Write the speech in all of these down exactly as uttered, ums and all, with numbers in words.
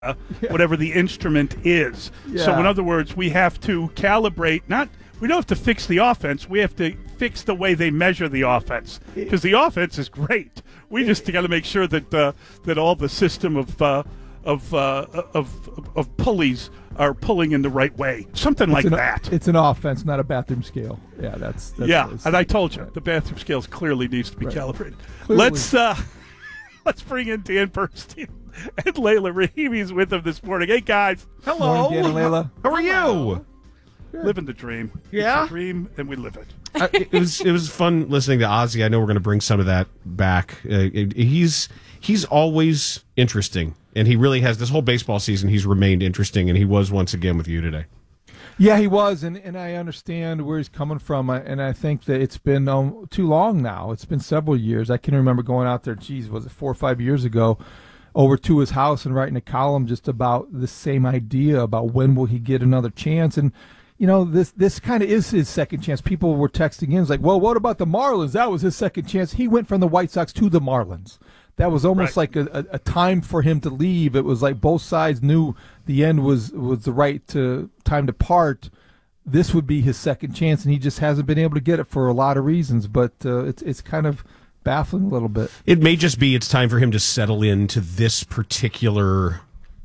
uh, whatever the instrument is. Yeah. So in other words, we have to calibrate, not we don't have to fix the offense, we have to fix the way they measure the offense, because the offense is great. We just got to make sure that uh, that all the system of uh, of, uh, of of pulleys are pulling in the right way, something It's like an, that. It's an offense, not a bathroom scale. Yeah, that's, that's yeah, what it's- and I told you right. the bathroom scales clearly needs to be Right. calibrated. Clearly. Let's uh, let's bring in Dan Bernstein and Layla Rahimi's with him this morning. Hey guys, Hello. Morning, Dan and Layla. How are you? living the dream. Yeah? It's a dream, and we live it. uh, it was it was fun listening to Ozzy. I know we're going to bring some of that back. Uh, it- he's he's always interesting, and he really has this whole baseball season. He's remained interesting, and he was once again with you today. Yeah, he was, and, and I understand where he's coming from, I- and I think that it's been um, too long now. It's been several years. I can remember going out there, geez, was it four or five years ago, over to his house and writing a column just about the same idea about when will he get another chance. And, you know, this this kind of is his second chance. People were texting in, it's like, well, what about the Marlins? That was his second chance. He went from the White Sox to the Marlins. That was almost Right. like a, a, a time for him to leave. It was like both sides knew the end was, was the right to, time to part. This would be his second chance, and he just hasn't been able to get it for a lot of reasons. But uh, it's it's kind of baffling a little bit. It may just be it's time for him to settle into this particular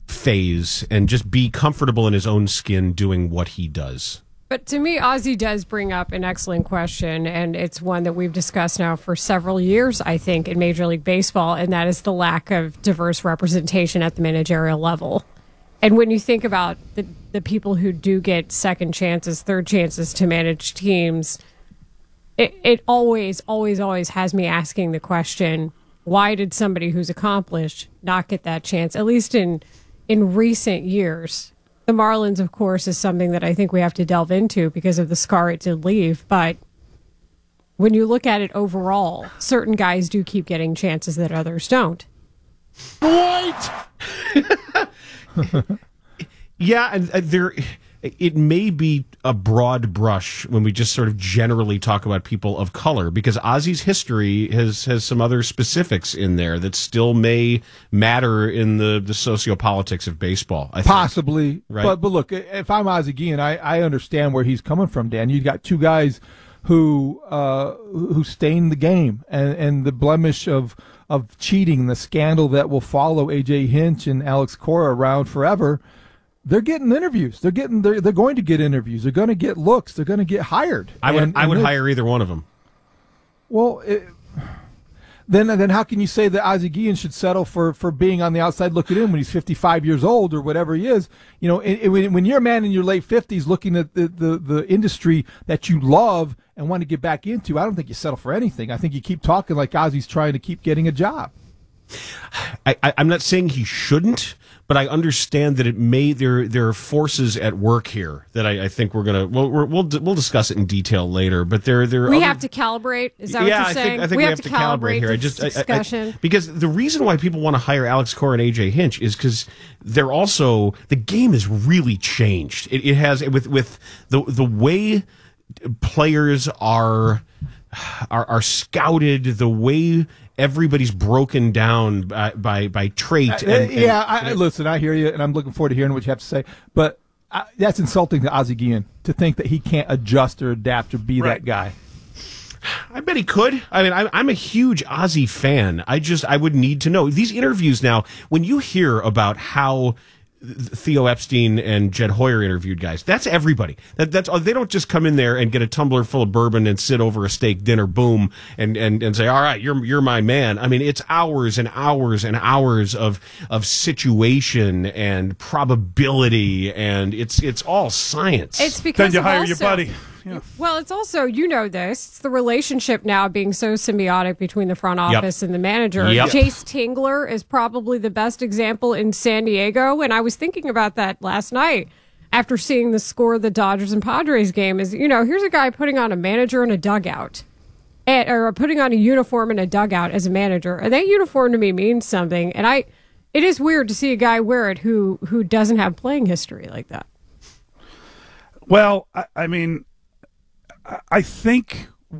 phase and just be comfortable in his own skin doing what he does. But to me, Ozzy does bring up an excellent question, and it's one that we've discussed now for several years, I think, in Major League Baseball, and that is the lack of diverse representation at the managerial level. And when you think about the, the people who do get second chances, third chances to manage teams, it, it always, always, always has me asking the question, why did somebody who's accomplished not get that chance, at least in in recent years? The Marlins, of course, is something that I think we have to delve into because of the scar it did leave. But when you look at it overall, certain guys do keep getting chances that others don't. Yeah, and uh, there, it may be a broad brush when we just sort of generally talk about people of color, because Ozzy's history has has some other specifics in there that still may matter in the, the sociopolitics of baseball. I think. Possibly, Right. but but look, if I'm Ozzie Guillen, I, I understand where he's coming from, Dan. You got two guys who uh, who stained the game, and, and the blemish of of cheating, the scandal that will follow A J Hinch and Alex Cora around forever. They're getting interviews. They're getting. They're, they're going to get interviews. They're going to get looks. They're going to get hired. I would And- I and would this- hire either one of them. Well, it, then then how can you say that Ozzie Guillen should settle for, for being on the outside looking in when he's fifty-five years old or whatever he is? You know, it, it, when when you're a man in your late fifties looking at the, the, the industry that you love and want to get back into, I don't think you settle for anything. I think you keep talking like Ozzie's trying to keep getting a job. I, I, I'm not saying he shouldn't, but I understand that it may there there are forces at work here that I, I think we're gonna well we're, we'll we'll discuss it in detail later. But there there are We other- have to calibrate. Is that yeah, what you're I saying? think I think we, have, to calibrate, here. I this just I- I- I- discussion. because the reason why people want to hire Alex Cora and A J Hinch is because they're also the game has really changed. It, it has with with the the way players are are are scouted, the way everybody's broken down by by, by trait. And, and- yeah, I, I, listen, I hear you, and I'm looking forward to hearing what you have to say. But I, that's insulting to Ozzie Guillen to think that he can't adjust or adapt or be Right. that guy. I bet he could. I mean, I'm, I'm a huge Ozzy fan. I just, I would need to know. These interviews now, when you hear about how Theo Epstein and Jed Hoyer interviewed guys, that's everybody. That, that's They don't just come in there and get a tumbler full of bourbon and sit over a steak dinner, boom, and, and, and say, all right, you're, you're my man. I mean, it's hours and hours and hours of, of situation and probability, and it's, it's all science. It's because Then you of hire also, your buddy. Yeah. Well, it's also, you know this, it's the relationship now being so symbiotic between the front Yep. office and the manager. Yep. Chase Tingler is probably the best example in San Diego, and I was thinking about that last night after seeing the score of the Dodgers and Padres game. Is, you know, here's a guy putting on a manager in a dugout, and, or putting on a uniform in a dugout as a manager, and that uniform to me means something, and I, it is weird to see a guy wear it who who doesn't have playing history like that. Well, I, I mean, I- I think what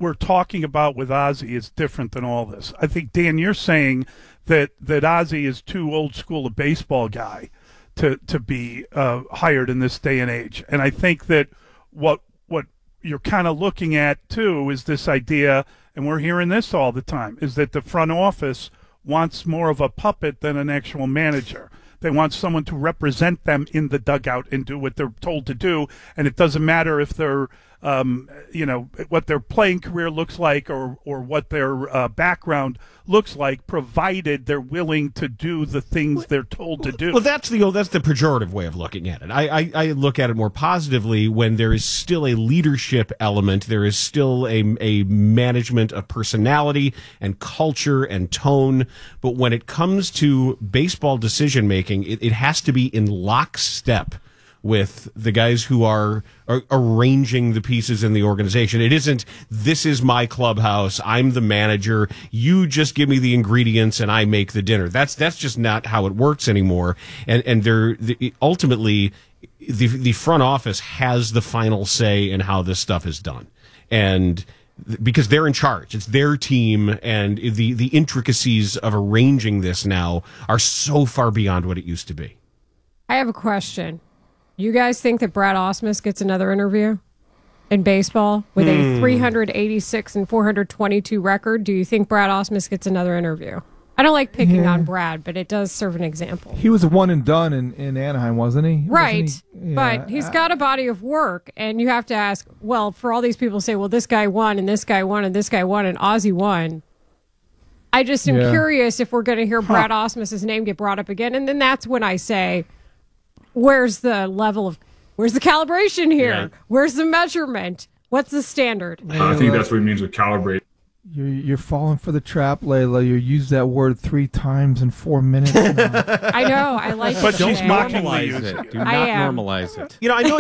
we're talking about with Ozzie is different than all this. I think, Dan, you're saying that that Ozzie is too old school a baseball guy to to be uh, hired in this day and age, and I think that what what you're kind of looking at too is this idea, and we're hearing this all the time, is that the front office wants more of a puppet than an actual manager. They want someone to represent them in the dugout and do what they're told to do, and it doesn't matter if they're, um, you know, what their playing career looks like or or what their uh, background looks like, provided they're willing to do the things they're told to do. Well, that's the that's the pejorative way of looking at it. I, I, I look at it more positively when there is still a leadership element, there is still a a management of personality and culture and tone. But when it comes to baseball decision making, it, it has to be in lockstep with the guys who are, are arranging the pieces in the organization. It isn't, this is my clubhouse, I'm the manager, you just give me the ingredients and I make the dinner. That's that's just not how it works anymore. And and they're the, ultimately the the front office has the final say in how this stuff is done. And because they're in charge, it's their team, and the the intricacies of arranging this now are so far beyond what it used to be. I have a question. You guys think that Brad Ausmus gets another interview in baseball with a three eighty-six and four twenty-two record? Do you think Brad Ausmus gets another interview? I don't like picking Yeah. on Brad, but it does serve an example. He was a one and done in, in Anaheim, wasn't he? Right. Wasn't he? Yeah. But he's got a body of work, and you have to ask, well, for all these people to say, well, this guy won, and this guy won, and this guy won, and Ozzie won. I just am Yeah. curious if we're going to hear Brad Ausmus's name get brought up again, and then that's when I say, where's the level of, where's the calibration here? Yeah. Where's the measurement? What's the standard? I think that's what he means with calibrate. You're, you're falling for the trap, Layla. You used that word three times in four minutes now. I know, I like But it. she's today. mocking Normalize using it. it. Do I not am. normalize it. You know, I know,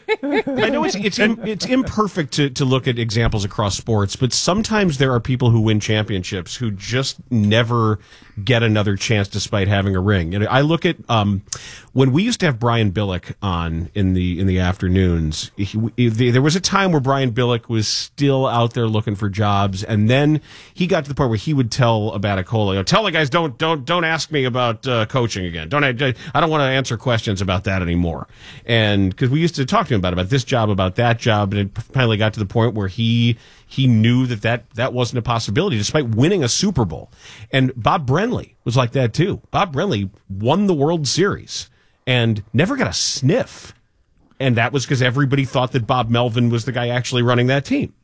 I know it's it's im, it's imperfect to, to look at examples across sports, but sometimes there are people who win championships who just never get another chance despite having a ring. And I look at um, when we used to have Brian Billick on in the in the afternoons. He, he, there was a time where Brian Billick was still out there looking for jobs, and then he got to the point where he would tell Abaticola, you know, tell the guys don't don't don't ask me about uh, coaching again. Don't I, I don't want to answer questions about that anymore. And because we used to talk to him about about this job, about that job, and it finally got to the point where he he knew that that, that wasn't a possibility, despite winning a Super Bowl. And Bob Brenly was like that too. Bob Brenly won the World Series and never got a sniff. And that was because everybody thought that Bob Melvin was the guy actually running that team.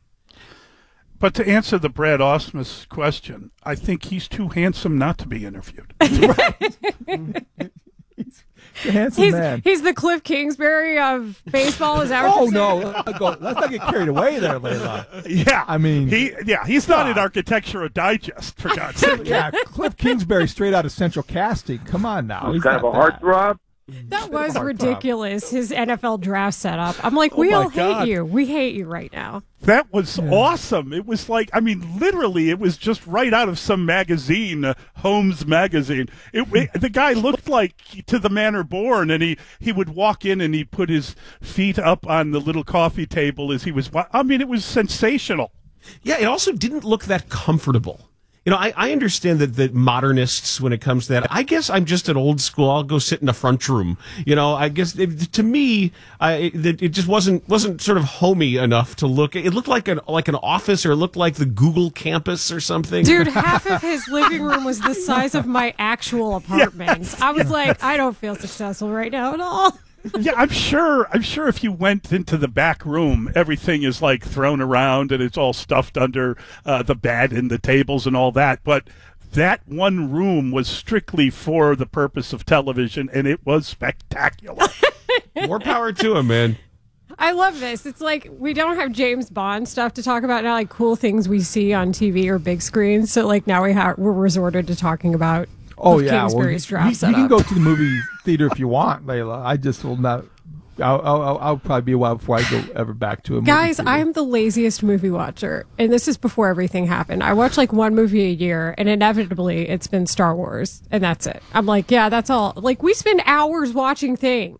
But to answer the Brad Ausmus question, I think he's too handsome not to be interviewed. He's a handsome He's, man. he's the Cliff Kingsbury of baseball. Is that what Oh you're no! saying? Let's not, go, let's not get carried away there, Layla. Yeah, I mean, he yeah he's not God. in Architectural Digest, for God's sake. Yeah, Cliff Kingsbury straight out of Central Casting. Come on now. He's kind of not a heartthrob. That was Hard ridiculous, his N F L draft setup. I'm like, Oh we my all God. hate you. We hate you right now. That was awesome. It was like, I mean, literally, it was just right out of some magazine, uh, Holmes magazine. It, it, the guy looked like To the Manor Born, and he, he would walk in and he put his feet up on the little coffee table as he was. wa- I mean, it was sensational. Yeah, it also didn't look that comfortable. You know, I, I understand that the modernists, when it comes to that, I guess I'm just an old school. I'll go sit in the front room. You know, I guess it, to me, I, it, it just wasn't wasn't sort of homey enough to look. It looked like an like an office, or it looked like the Google campus or something. Dude, half of his living room was the size of my actual apartment. Yes. I was like, I don't feel successful right now at all. Yeah, I'm sure. I'm sure if you went into the back room, everything is like thrown around and it's all stuffed under uh, the bed and the tables and all that. But that one room was strictly for the purpose of television, and it was spectacular. More power to him, man. I love this. It's like we don't have James Bond stuff to talk about now, like cool things we see on T V or big screens. So like now we have we're resorted to talking about Oh Cliff yeah, well, you, Kingsbury's draft you, you setup. can go to the movie theater if you want, Layla. I just will not. I'll, I'll, I'll probably be a while before I go ever back to a movie Guys, theater. I'm the laziest movie watcher, and this is before everything happened. I watch like one movie a year, and inevitably it's been Star Wars, and that's it. I'm like, yeah, that's all. Like, we spend hours watching things.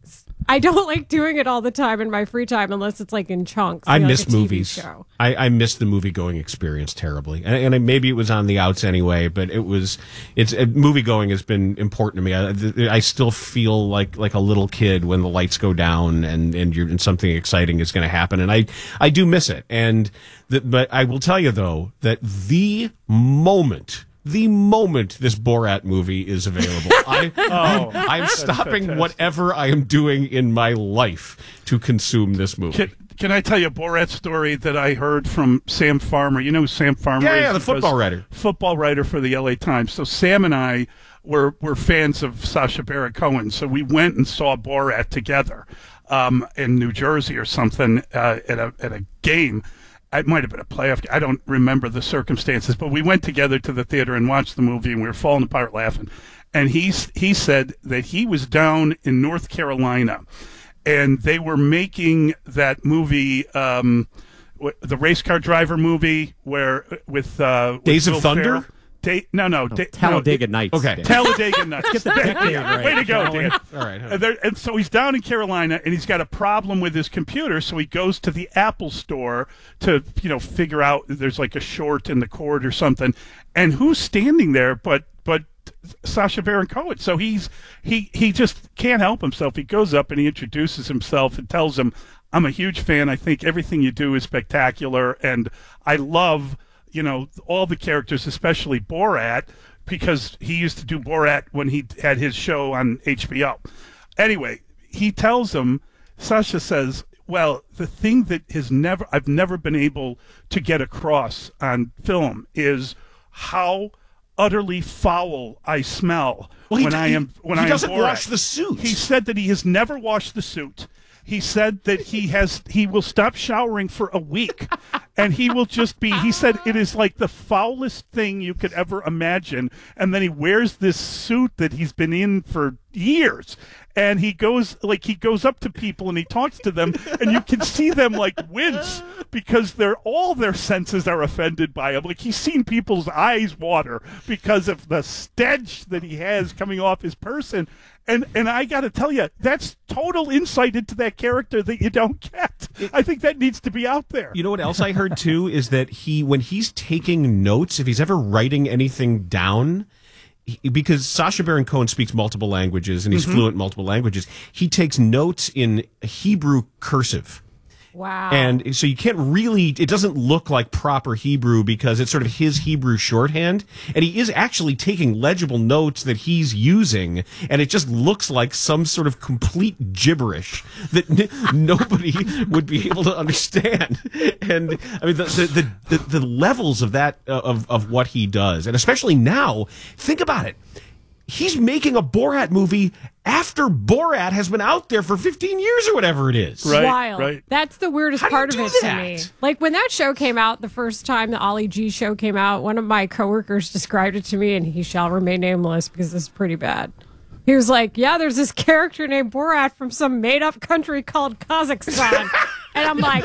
I don't like doing it all the time in my free time unless it's like in chunks. I like miss a T V movies. show. I, I miss the movie going experience terribly, and, and maybe it was on the outs anyway. But it was, it's uh, movie going has been important to me. I, I still feel like like a little kid when the lights go down and and, you're, and something exciting is going to happen, and I I do miss it. And the, but I will tell you though that the moment. The moment this Borat movie is available, I, Oh, I'm stopping fantastic. whatever I am doing in my life to consume this movie. Can, can I tell you a Borat story that I heard from Sam Farmer? You know who Sam Farmer Yeah, is? yeah, the He football does- writer. Football writer for the L A Times. So Sam and I were, were fans of Sacha Baron Cohen. So we went and saw Borat together um, in New Jersey or something uh, at, a, at a game. It might have been a playoff. I don't remember the circumstances, but we went together to the theater and watched the movie, and we were falling apart laughing. And he's, he said that he was down in North Carolina, and they were making that movie, um, w- the race car driver movie, where with uh, with Days of Will Thunder? Ferrell. Da- no, no, da- Talladega no, Nights. Okay. Dan. Talladega Nights. Get the decade Yeah, right. way to go, Dan. All right. And, there, and so he's down in Carolina, and he's got a problem with his computer. So he goes to the Apple store to, you know, figure out there's like a short in the cord or something. And who's standing there but but Sacha Baron Cohen? So he's he he just can't help himself. He goes up and he introduces himself and tells him, "I'm a huge fan. I think everything you do is spectacular, and I love, you know, all the characters, especially Borat." Because he used to do Borat when he had his show on H B O. Anyway, he tells him, Sasha says, well, the thing that has never, I've never been able to get across on film is how utterly foul I smell Well, he when d- I am when he I am doesn't Borat. wash the suit. He said that he has never washed the suit. He said that he has he will stop showering for a week, and he will just be. He said it is like the foulest thing you could ever imagine. And then he wears this suit that he's been in for years, and he goes like he goes up to people and he talks to them, and you can see them like wince because they're all their senses are offended by him. Like he's seen people's eyes water because of the stench that he has coming off his person. And and I got to tell you, that's total insight into that character that you don't get. I think that needs to be out there. You know what else I heard too is that he, when he's taking notes, if he's ever writing anything down, he, because Sacha Baron Cohen speaks multiple languages and he's Mm-hmm. fluent in multiple languages, he takes notes in Hebrew cursive. Wow. And so you can't really, it doesn't look like proper Hebrew because it's sort of his Hebrew shorthand. And he is actually taking legible notes that he's using. And it just looks like some sort of complete gibberish that n- nobody would be able to understand. And I mean, the, the, the, the, the levels of that, uh, of, of what he does. And especially now, think about it. He's making a Borat movie after Borat has been out there for fifteen years or whatever it is. Right, Wild. right. That's the weirdest How do you part of do it that? to me. Like when that show came out the first time, the Ollie G show came out, one of my coworkers described it to me, and he shall remain nameless because this is pretty bad. He was like, yeah, there's this character named Borat from some made up country called Kazakhstan. And I'm like,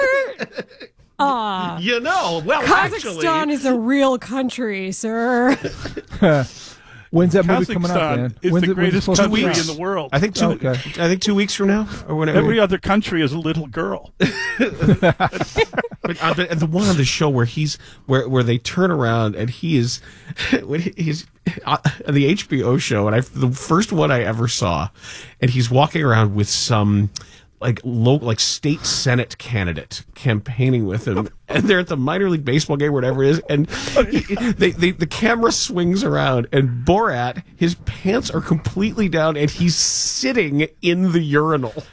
ah, You know, well, Kazakhstan actually, is a real country, sir. When's that movie coming out, Kazakhstan man? is When's the it- when's it greatest supposed to country come out? in the world. I think two. Okay. I think two weeks from now, or whenever. Every other country is a little girl. But, uh, but the one on the show where he's where where they turn around and he is when he- he's uh, on the H B O show, and I the first one I ever saw, and he's walking around with some like low like state senate candidate campaigning with him, and they're at the minor league baseball game, or whatever it is, and he, they, they the camera swings around, and Borat, his pants are completely down, and he's sitting in the urinal.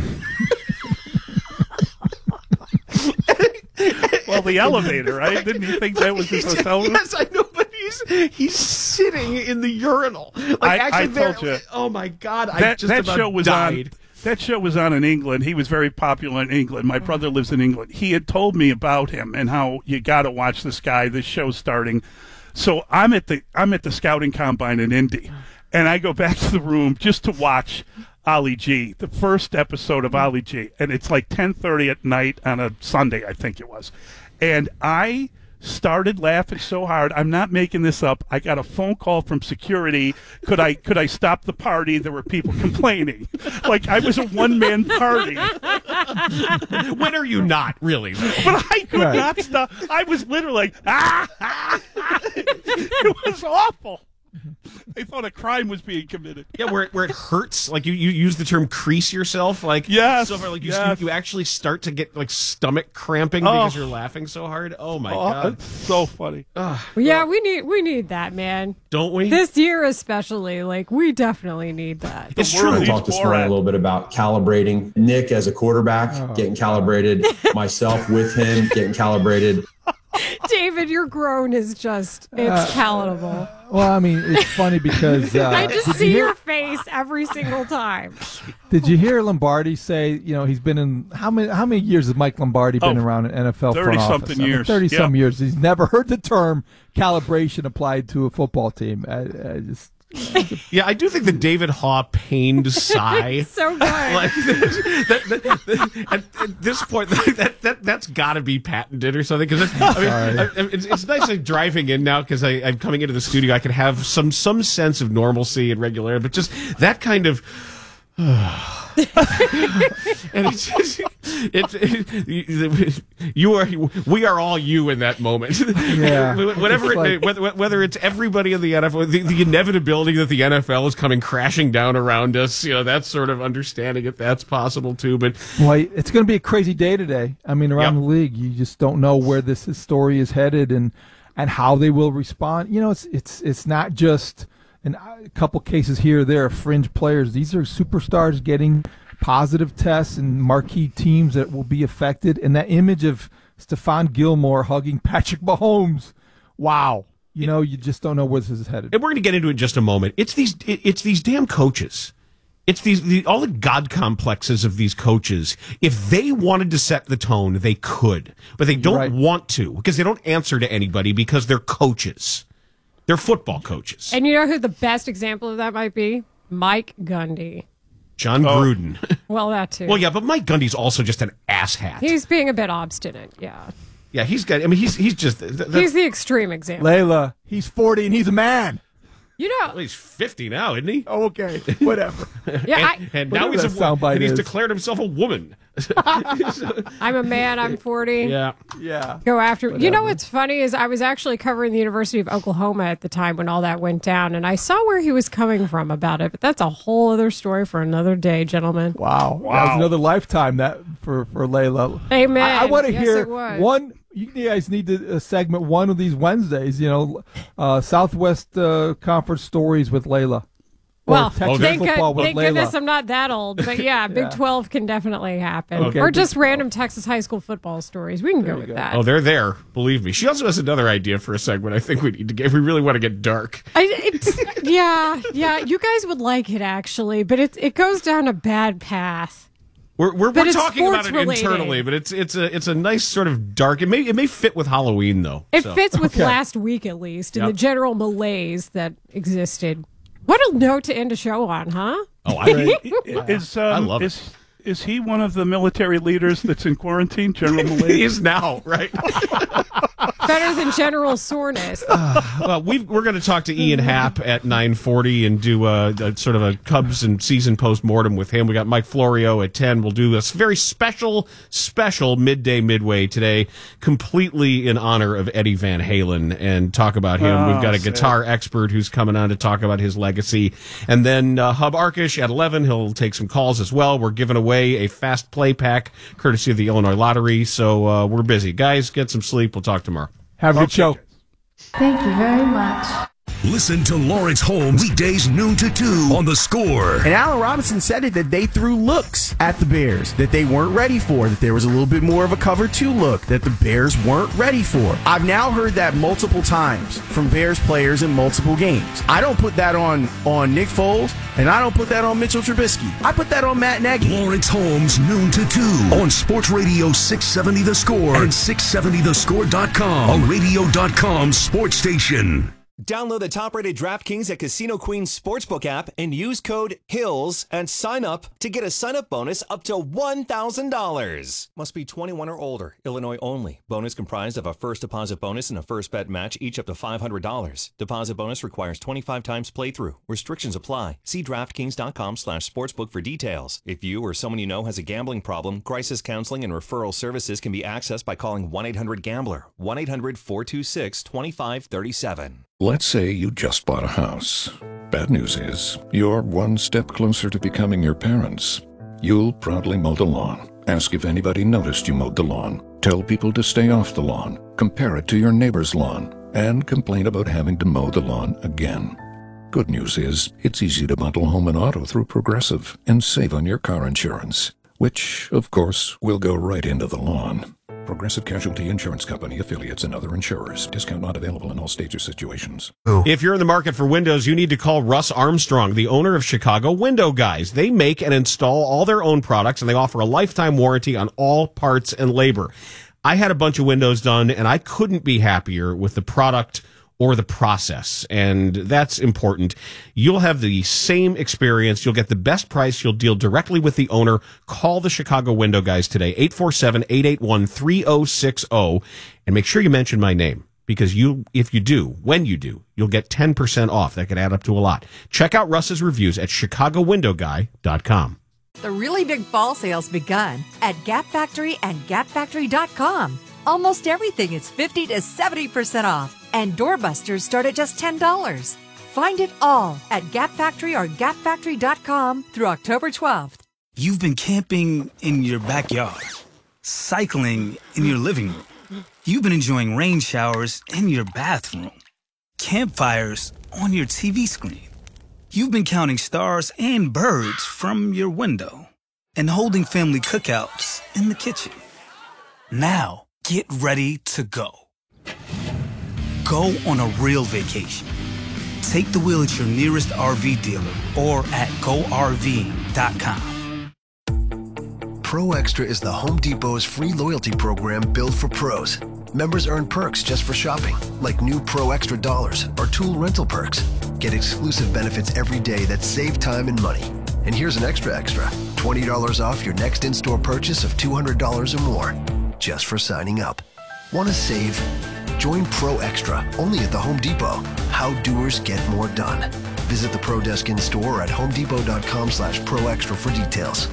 Well, the elevator, right? Didn't he think that was his hotel room? Yes, I know, but he's he's sitting in the urinal. Like I- actually, I there- told you. Oh my god, I That, just that about show was died. on. That show was on in England. He was very popular in England. My brother lives in England. He had told me about him and how you got to watch this guy. This show's starting. So I'm at the I'm at the scouting combine in Indy, and I go back to the room just to watch Ali G, the first episode of Ali G, and it's like ten thirty at night on a Sunday, I think it was, and I started laughing so hard. I'm not making this up. I got a phone call from security. Could I could I stop the party? There were people complaining. Like I was a one man party. When are you not, really? But I could Right. not stop. I was literally like, ah, ah, ah. It was awful. They thought a crime was being committed. Yeah, where it, where it hurts. Like you, you use the term crease yourself. Like Yes, so far, like you, yes. you actually start to get like stomach cramping Oh. because you're laughing so hard. Oh my Oh, god! it's so funny. Yeah, we need we need that, man. Don't we? This year especially, like we definitely need that. it's world true. is- Talked this morning a little bit about calibrating. Nick as a quarterback, getting calibrated. Myself with him, getting calibrated. David, your groan is just it's palatable. Well, I mean, it's funny because uh, I just did see you hear, your face every single time. Did you hear Lombardi say? You know, he's been in how many how many years has Mike Lombardi been Oh, around an N F L front office? thirty-something I mean, years. Thirty some Yeah. years. He's never heard the term calibration applied to a football team. I, I just Yeah, I do think the David Haw pained sigh. So good. Like that, that, that, at, at this point, that that that's got to be patented or something. Because I mean, I, I, it's, it's nice like driving in now because I'm coming into the studio. I can have some some sense of normalcy and regularity, but just that kind of. And it's just, it's it, you are we are all you in that moment. Yeah. Whatever It's it like- may, whether, whether it's everybody in the N F L, the, the inevitability that the N F L is coming crashing down around us, you know, that's sort of understanding if that's possible too. But boy, it's going to be a crazy day today. I mean, around Yep. the league, you just don't know where this story is headed and and how they will respond. You know, it's it's it's not just an, a couple cases here or there of fringe players. These are superstars getting positive tests and marquee teams that will be affected. And that image of Stephon Gilmore hugging Patrick Mahomes, wow. You know, you just don't know where this is headed. and we're going to get into it in just a moment. It's these it, it's these damn coaches. It's these the, all the god complexes of these coaches. If they wanted to set the tone, they could, but they don't right. want to because they don't answer to anybody because they're coaches. They're football coaches. And you know who the best example of that might be? Mike Gundy. John Gruden. Well, that too. Well, yeah, but Mike Gundy's also just an asshat. He's being a bit obstinate. Yeah. Yeah, he's got. I mean, he's he's just. Th- th- He's the extreme example. Layla, he's forty and he's a man. You know, well, he's fifty now, isn't he? Oh, okay, whatever. yeah, and, I, and now Whatever he's a that wo- soundbite and he's is. declared himself a woman. I'm a man. I'm forty. Yeah. Yeah. Go after. You know what's funny is I was actually covering the University of Oklahoma at the time when all that went down, and I saw where he was coming from about it. But that's a whole other story for another day, gentlemen. Wow. That was Wow. another lifetime that for, for Layla. Amen. I, I want to Yes, hear it was. one. You guys need to uh, segment one of these Wednesdays, you know, uh, Southwest uh, Conference stories with Layla. Or Well, Texas thank, football good, with thank Layla. goodness I'm not that old. But yeah, Big Yeah. twelve can definitely happen. Okay, or Big just twelve. random Texas high school football stories. We can go you with go. that. Oh, they're there. Believe me. She also has another idea for a segment. I think we need to get. If we really want to get dark. I, it's, yeah, yeah. You guys would like it actually, but it it goes down a bad path. We're we're, But we're it's talking about it sports-related. internally, but it's it's a it's a nice sort of dark. It may it may fit with Halloween though. It so. fits with Okay. last week at least, and Yep. the general malaise that existed. What a note to end a show on, huh? Oh, I Is um, love it. is is he one of the military leaders that's in quarantine, General he Millay? is now right. Better than general soreness. Well, we we're going to talk to Ian Happ at nine forty and do a, a sort of a Cubs and season post mortem with him. We got Mike Florio at ten. We'll do this very special, special midday midway today, completely in honor of Eddie Van Halen, and talk about him. Oh, We've got a sad. guitar expert who's coming on to talk about his legacy, and then uh, Hub Arkish at eleven. He'll take some calls as well. We're giving away a fast play pack courtesy of the Illinois Lottery, so uh, we're busy. Guys, get some sleep. We'll talk tomorrow. Have a good show. Thank you very much. Listen to Lawrence Holmes weekdays noon to two on The Score. And Allen Robinson said it that they threw looks at the Bears that they weren't ready for, that there was a little bit more of a cover two look that the Bears weren't ready for. I've now heard that multiple times from Bears players in multiple games. I don't put that on, on Nick Foles, and I don't put that on Mitchell Trubisky. I put that on Matt Nagy. Lawrence Holmes noon to two on Sports Radio six seventy The Score and six seventy the score dot com, a radio dot com sports station. Download the top-rated DraftKings at Casino Queen Sportsbook app and use code HILLS and sign up to get a sign-up bonus up to one thousand dollars. Must be twenty-one or older. Illinois only. Bonus comprised of a first deposit bonus and a first bet match, each up to five hundred dollars. Deposit bonus requires twenty-five times playthrough. Restrictions apply. See DraftKings.com slash sportsbook for details. If you or someone you know has a gambling problem, crisis counseling and referral services can be accessed by calling one eight hundred gambler, one eight hundred four two six two five three seven. Let's say you just bought a house. Bad news is, you're one step closer to becoming your parents. You'll proudly mow the lawn, ask if anybody noticed you mowed the lawn, tell people to stay off the lawn, compare it to your neighbor's lawn, and complain about having to mow the lawn again. Good news is, it's easy to bundle home and auto through Progressive and save on your car insurance, which, of course, will go right into the lawn. Progressive Casualty Insurance Company, affiliates, and other insurers. Discount not available in all states or situations. If you're in the market for windows, you need to call Russ Armstrong, the owner of Chicago Window Guys. They make and install all their own products, and they offer a lifetime warranty on all parts and labor. I had a bunch of windows done, and I couldn't be happier with the product or the process, and that's important. You'll have the same experience. You'll get the best price. You'll deal directly with the owner. Call the Chicago Window Guys today, eight four seven, eight eight one, three oh six oh, and make sure you mention my name, because you, if you do, when you do, you'll get ten percent off. That could add up to a lot. Check out Russ's reviews at chicago window guy dot com. The really big fall sale's begun at Gap Factory and gap factory dot com. Almost everything is fifty to seventy percent off, and doorbusters start at just ten dollars. Find it all at Gap Factory or gap factory dot com through October twelfth. You've been camping in your backyard, cycling in your living room. You've been enjoying rain showers in your bathroom, campfires on your T V screen. You've been counting stars and birds from your window and holding family cookouts in the kitchen. Now, get ready to go. Go on a real vacation. Take the wheel at your nearest R V dealer or at go R V dot com. Pro Extra is the Home Depot's free loyalty program built for pros. Members earn perks just for shopping, like new Pro Extra dollars or tool rental perks. Get exclusive benefits every day that save time and money. And here's an extra extra, twenty dollars off your next in-store purchase of two hundred dollars or more, just for signing up. Want to save? Join Pro Extra, only at the Home Depot. How doers get more done. Visit the Pro Desk in-store at home depot dot com slash pro extra for details.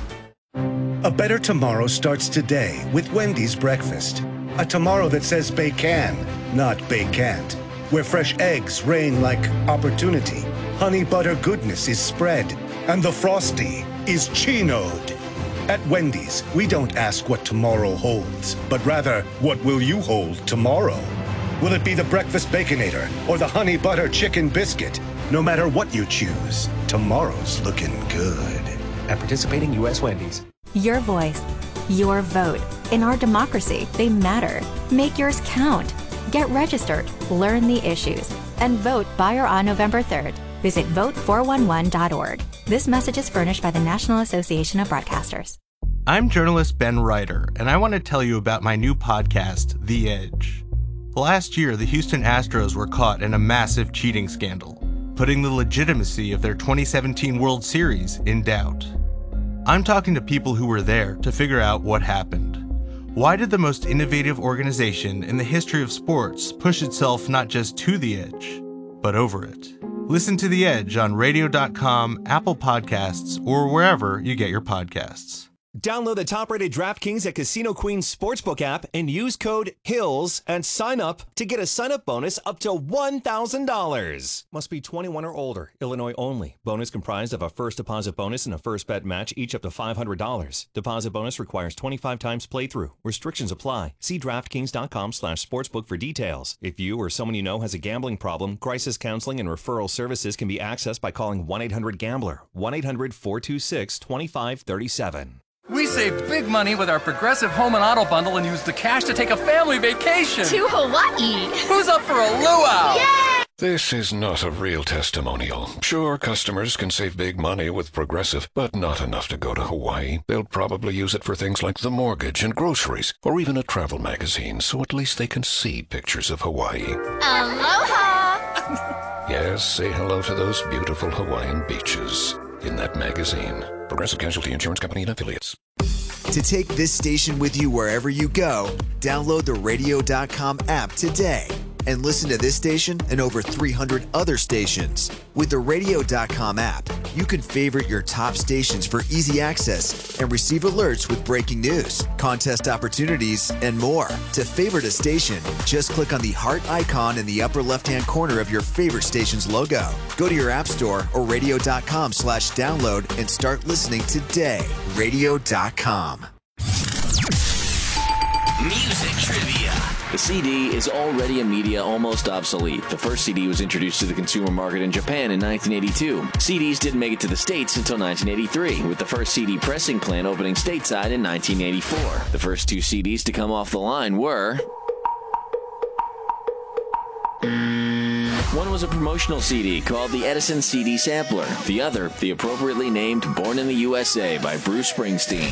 A better tomorrow starts today with Wendy's breakfast. A tomorrow that says bake can, not bake can't. Where fresh eggs reign like opportunity, honey butter goodness is spread, and the Frosty is chinoed. At Wendy's, we don't ask what tomorrow holds, but rather, what will you hold tomorrow? Will it be the breakfast Baconator or the honey butter chicken biscuit? No matter what you choose, tomorrow's looking good. At participating U S Wendy's. Your voice, your vote. In our democracy, they matter. Make yours count. Get registered, learn the issues, and vote by or on November third. Visit vote four one one dot org. This message is furnished by the National Association of Broadcasters. I'm journalist Ben Ryder, and I want to tell you about my new podcast, The Edge. Last year, the Houston Astros were caught in a massive cheating scandal, putting the legitimacy of their twenty seventeen World Series in doubt. I'm talking to people who were there to figure out what happened. Why did the most innovative organization in the history of sports push itself not just to the edge, but over it? Listen to The Edge on radio dot com, Apple Podcasts, or wherever you get your podcasts. Download the top-rated DraftKings at Casino Queen Sportsbook app and use code HILLS and sign up to get a sign-up bonus up to one thousand dollars. Must be twenty-one or older. Illinois only. Bonus comprised of a first deposit bonus and a first bet match, each up to five hundred dollars. Deposit bonus requires twenty-five times playthrough. Restrictions apply. See DraftKings dot com slash sportsbook for details. If you or someone you know has a gambling problem, crisis counseling and referral services can be accessed by calling one eight hundred gambler, one eight hundred four two six two five three seven. We saved big money with our Progressive Home and Auto Bundle and used the cash to take a family vacation. To Hawaii. Who's up for a luau? Yay! This is not a real testimonial. Sure, customers can save big money with Progressive, but not enough to go to Hawaii. They'll probably use it for things like the mortgage and groceries, or even a travel magazine, so at least they can see pictures of Hawaii. Aloha! Yes, say hello to those beautiful Hawaiian beaches in that magazine. Progressive Casualty Insurance Company and Affiliates. To take this station with you wherever you go, download the radio dot com app today and listen to this station and over three hundred other stations. With the radio dot com app, you can favorite your top stations for easy access and receive alerts with breaking news, contest opportunities, and more. To favorite a station, just click on the heart icon in the upper left-hand corner of your favorite station's logo. Go to your app store or radio dot com slash download and start listening today. radio dot com. Music trivia. The C D is already a media almost obsolete. The first C D was introduced to the consumer market in Japan in nineteen eighty-two. C Ds didn't make it to the States until nineteen eighty-three, with the first C D pressing plant opening stateside in nineteen eighty-four. The first two C Ds to come off the line were... One was a promotional C D called the Edison C D Sampler. The other, the appropriately named Born in the U S A by Bruce Springsteen.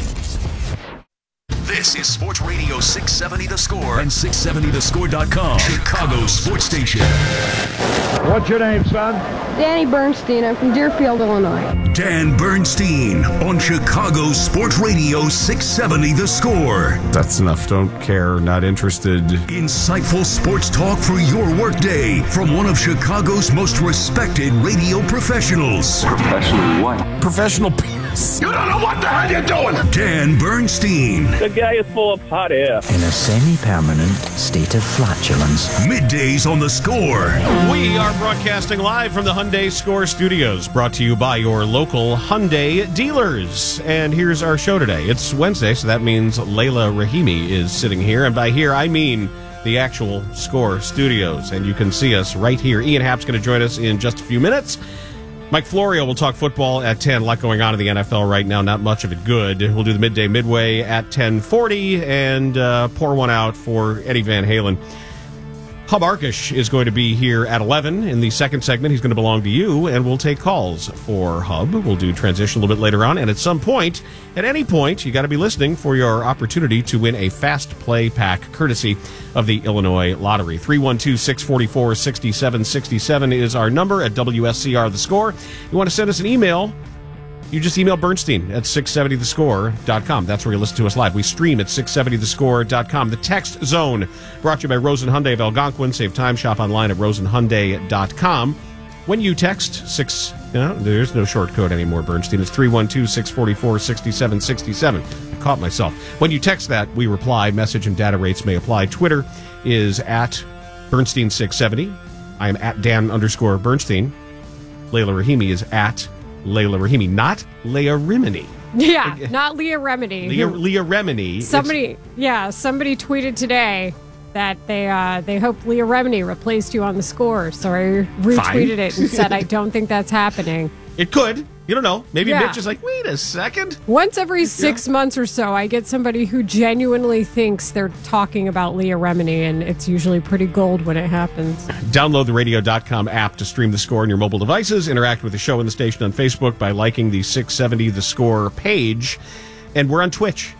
This is Sports Radio six seventy The Score and six seventy the score dot com, Chicago Sports Station. What's your name, son? Danny Bernstein. I'm from Deerfield, Illinois. Dan Bernstein on Chicago Sports Radio six seventy The Score. That's enough. Don't care, not interested. Insightful sports talk for your workday from one of Chicago's most respected radio professionals. Professional what? Professional penis. You don't know what the hell you're doing. Dan Bernstein. The guy is full of hot air. In a semi-permanent state of flatulence. Middays on The Score. We are broadcasting live from the Hyundai Score Studios, brought to you by your local Hyundai dealers. And here's our show today. It's Wednesday, so that means Layla Rahimi is sitting here. And by here, I mean the actual Score Studios. And you can see us right here. Ian Happ's going to join us in just a few minutes. Mike Florio will talk football at ten. A lot going on in the N F L right now. Not much of it good. We'll do the midday midway at ten forty and uh, pour one out for Eddie Van Halen. Hub Arkush is going to be here at eleven. In the second segment, he's going to belong to you, and we'll take calls for Hub. We'll do transition a little bit later on, and at some point, at any point, you got to be listening for your opportunity to win a fast play pack courtesy of the Illinois Lottery. three one two, six four four, six seven six seven is our number at W S C R The Score. You want to send us an email? You just email Bernstein at six seventy the score dot com. That's where you listen to us live. We stream at six seventy the score dot com. The text zone brought to you by Rosen Hyundai of Algonquin. Save time. Shop online at rosen hyundai dot com. When you text six, no, there's no short code anymore, Bernstein. It's three one two, six four four, six seven six seven. I caught myself. When you text that, we reply. Message and data rates may apply. Twitter is at Bernstein six seventy. I am at Dan underscore Bernstein. Layla Rahimi is at Layla Rahimi, not Leah Remini. Yeah, not Leah Remini. Leah, Leah Remini. Somebody, it's, yeah, somebody tweeted today that they uh, they hope Leah Remini replaced you on the Score. So I retweeted fine. it and said, I don't think that's happening. It could. You don't know. Maybe Yeah. Mitch is like, wait a second. Once every six yeah. months or so, I get somebody who genuinely thinks they're talking about Leah Remini, and it's usually pretty gold when it happens. Download the radio dot com app to stream The Score on your mobile devices. Interact with the show and the station on Facebook by liking the six seventy The Score page. And we're on Twitch.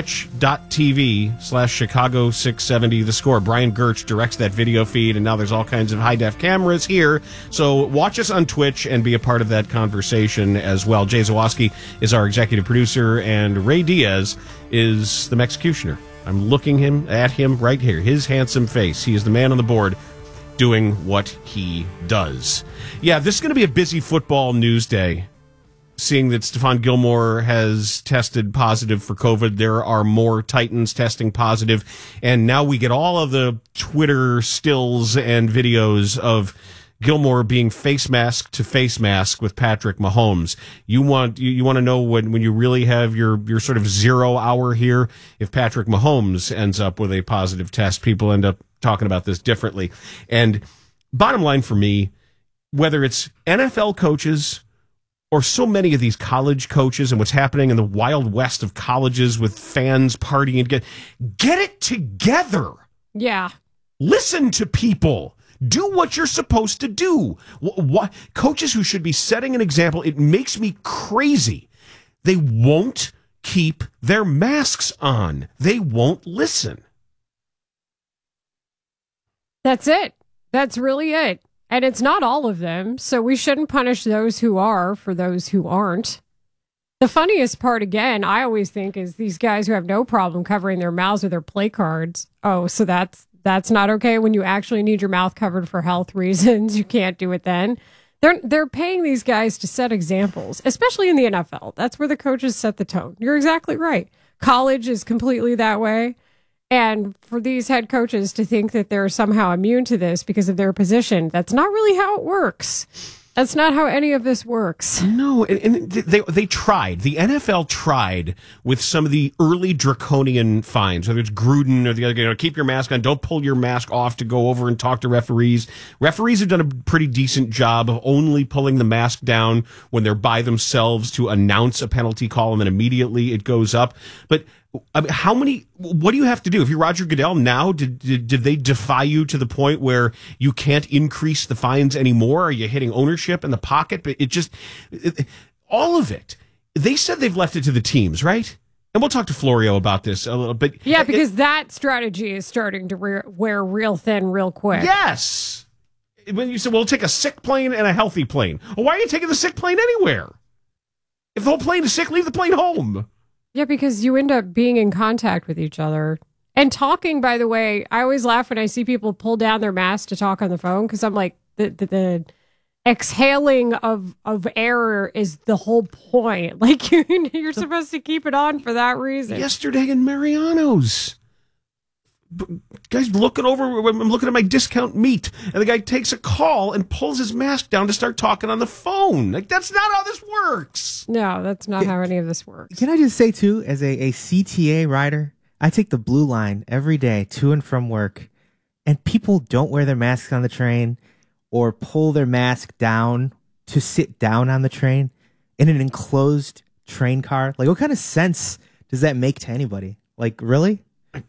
Twitch.tv slash Chicago 670 The Score. Brian Gertz directs that video feed, and now there's all kinds of high-def cameras here. So watch us on Twitch and be a part of that conversation as well. Jay Zawoski is our executive producer, and Ray Diaz is the executioner. I'm looking him at him right here, his handsome face. He is the man on the board doing what he does. Yeah, this is going to be a busy football news day. Seeing that Stephon Gilmore has tested positive for COVID, there are more Titans testing positive, and now we get all of the Twitter stills and videos of Gilmore being face mask to face mask with Patrick Mahomes. You want you, you want to know when, when you really have your, your sort of zero hour here, if Patrick Mahomes ends up with a positive test, people end up talking about this differently. And bottom line for me, whether it's N F L coaches or so many of these college coaches and what's happening in the wild west of colleges with fans partying, get, get it together. Yeah. Listen to people. Do what you're supposed to do. What, what, coaches who should be setting an example, it makes me crazy. They won't keep their masks on. They won't listen. That's it. That's really it. And it's not all of them, so we shouldn't punish those who are for those who aren't. The funniest part, again, I always think, is these guys who have no problem covering their mouths with their play cards. Oh, so that's that's not okay when you actually need your mouth covered for health reasons. You can't do it then. They're they're paying these guys to set examples, especially in the N F L. That's where the coaches set the tone. You're exactly right. College is completely that way. And for these head coaches to think that they're somehow immune to this because of their position, that's not really how it works. That's not how any of this works. No, and, and they they tried. The N F L tried with some of the early draconian fines, whether it's Gruden or the other, you know, keep your mask on, don't pull your mask off to go over and talk to referees. Referees have done a pretty decent job of only pulling the mask down when they're by themselves to announce a penalty call, and then immediately it goes up. But I mean, how many, what do you have to do? If you're Roger Goodell now, did, did did they defy you to the point where you can't increase the fines anymore? Are you hitting ownership in the pocket? But it just, it, all of it. They said they've left it to the teams, right? And we'll talk to Florio about this a little bit. Yeah, because it, that strategy is starting to re- wear real thin real quick. Yes. When you said, well, take a sick plane and a healthy plane. Well, why are you taking the sick plane anywhere? If the whole plane is sick, leave the plane home. Yeah, because you end up being in contact with each other. And talking, by the way, I always laugh when I see people pull down their mask to talk on the phone, because I'm like, the, the, the exhaling of, of air is the whole point. Like, you, you're supposed to keep it on for that reason. Yesterday in Mariano's, guy's looking over, I'm looking at my discount meat, and the guy takes a call and pulls his mask down to start talking on the phone. Like, that's not how this works. No, that's not how any of this works. Can I just say, too, as a, a C T A rider, I take the blue line every day to and from work, and people don't wear their masks on the train or pull their mask down to sit down on the train in an enclosed train car. Like, what kind of sense does that make to anybody? Like, really?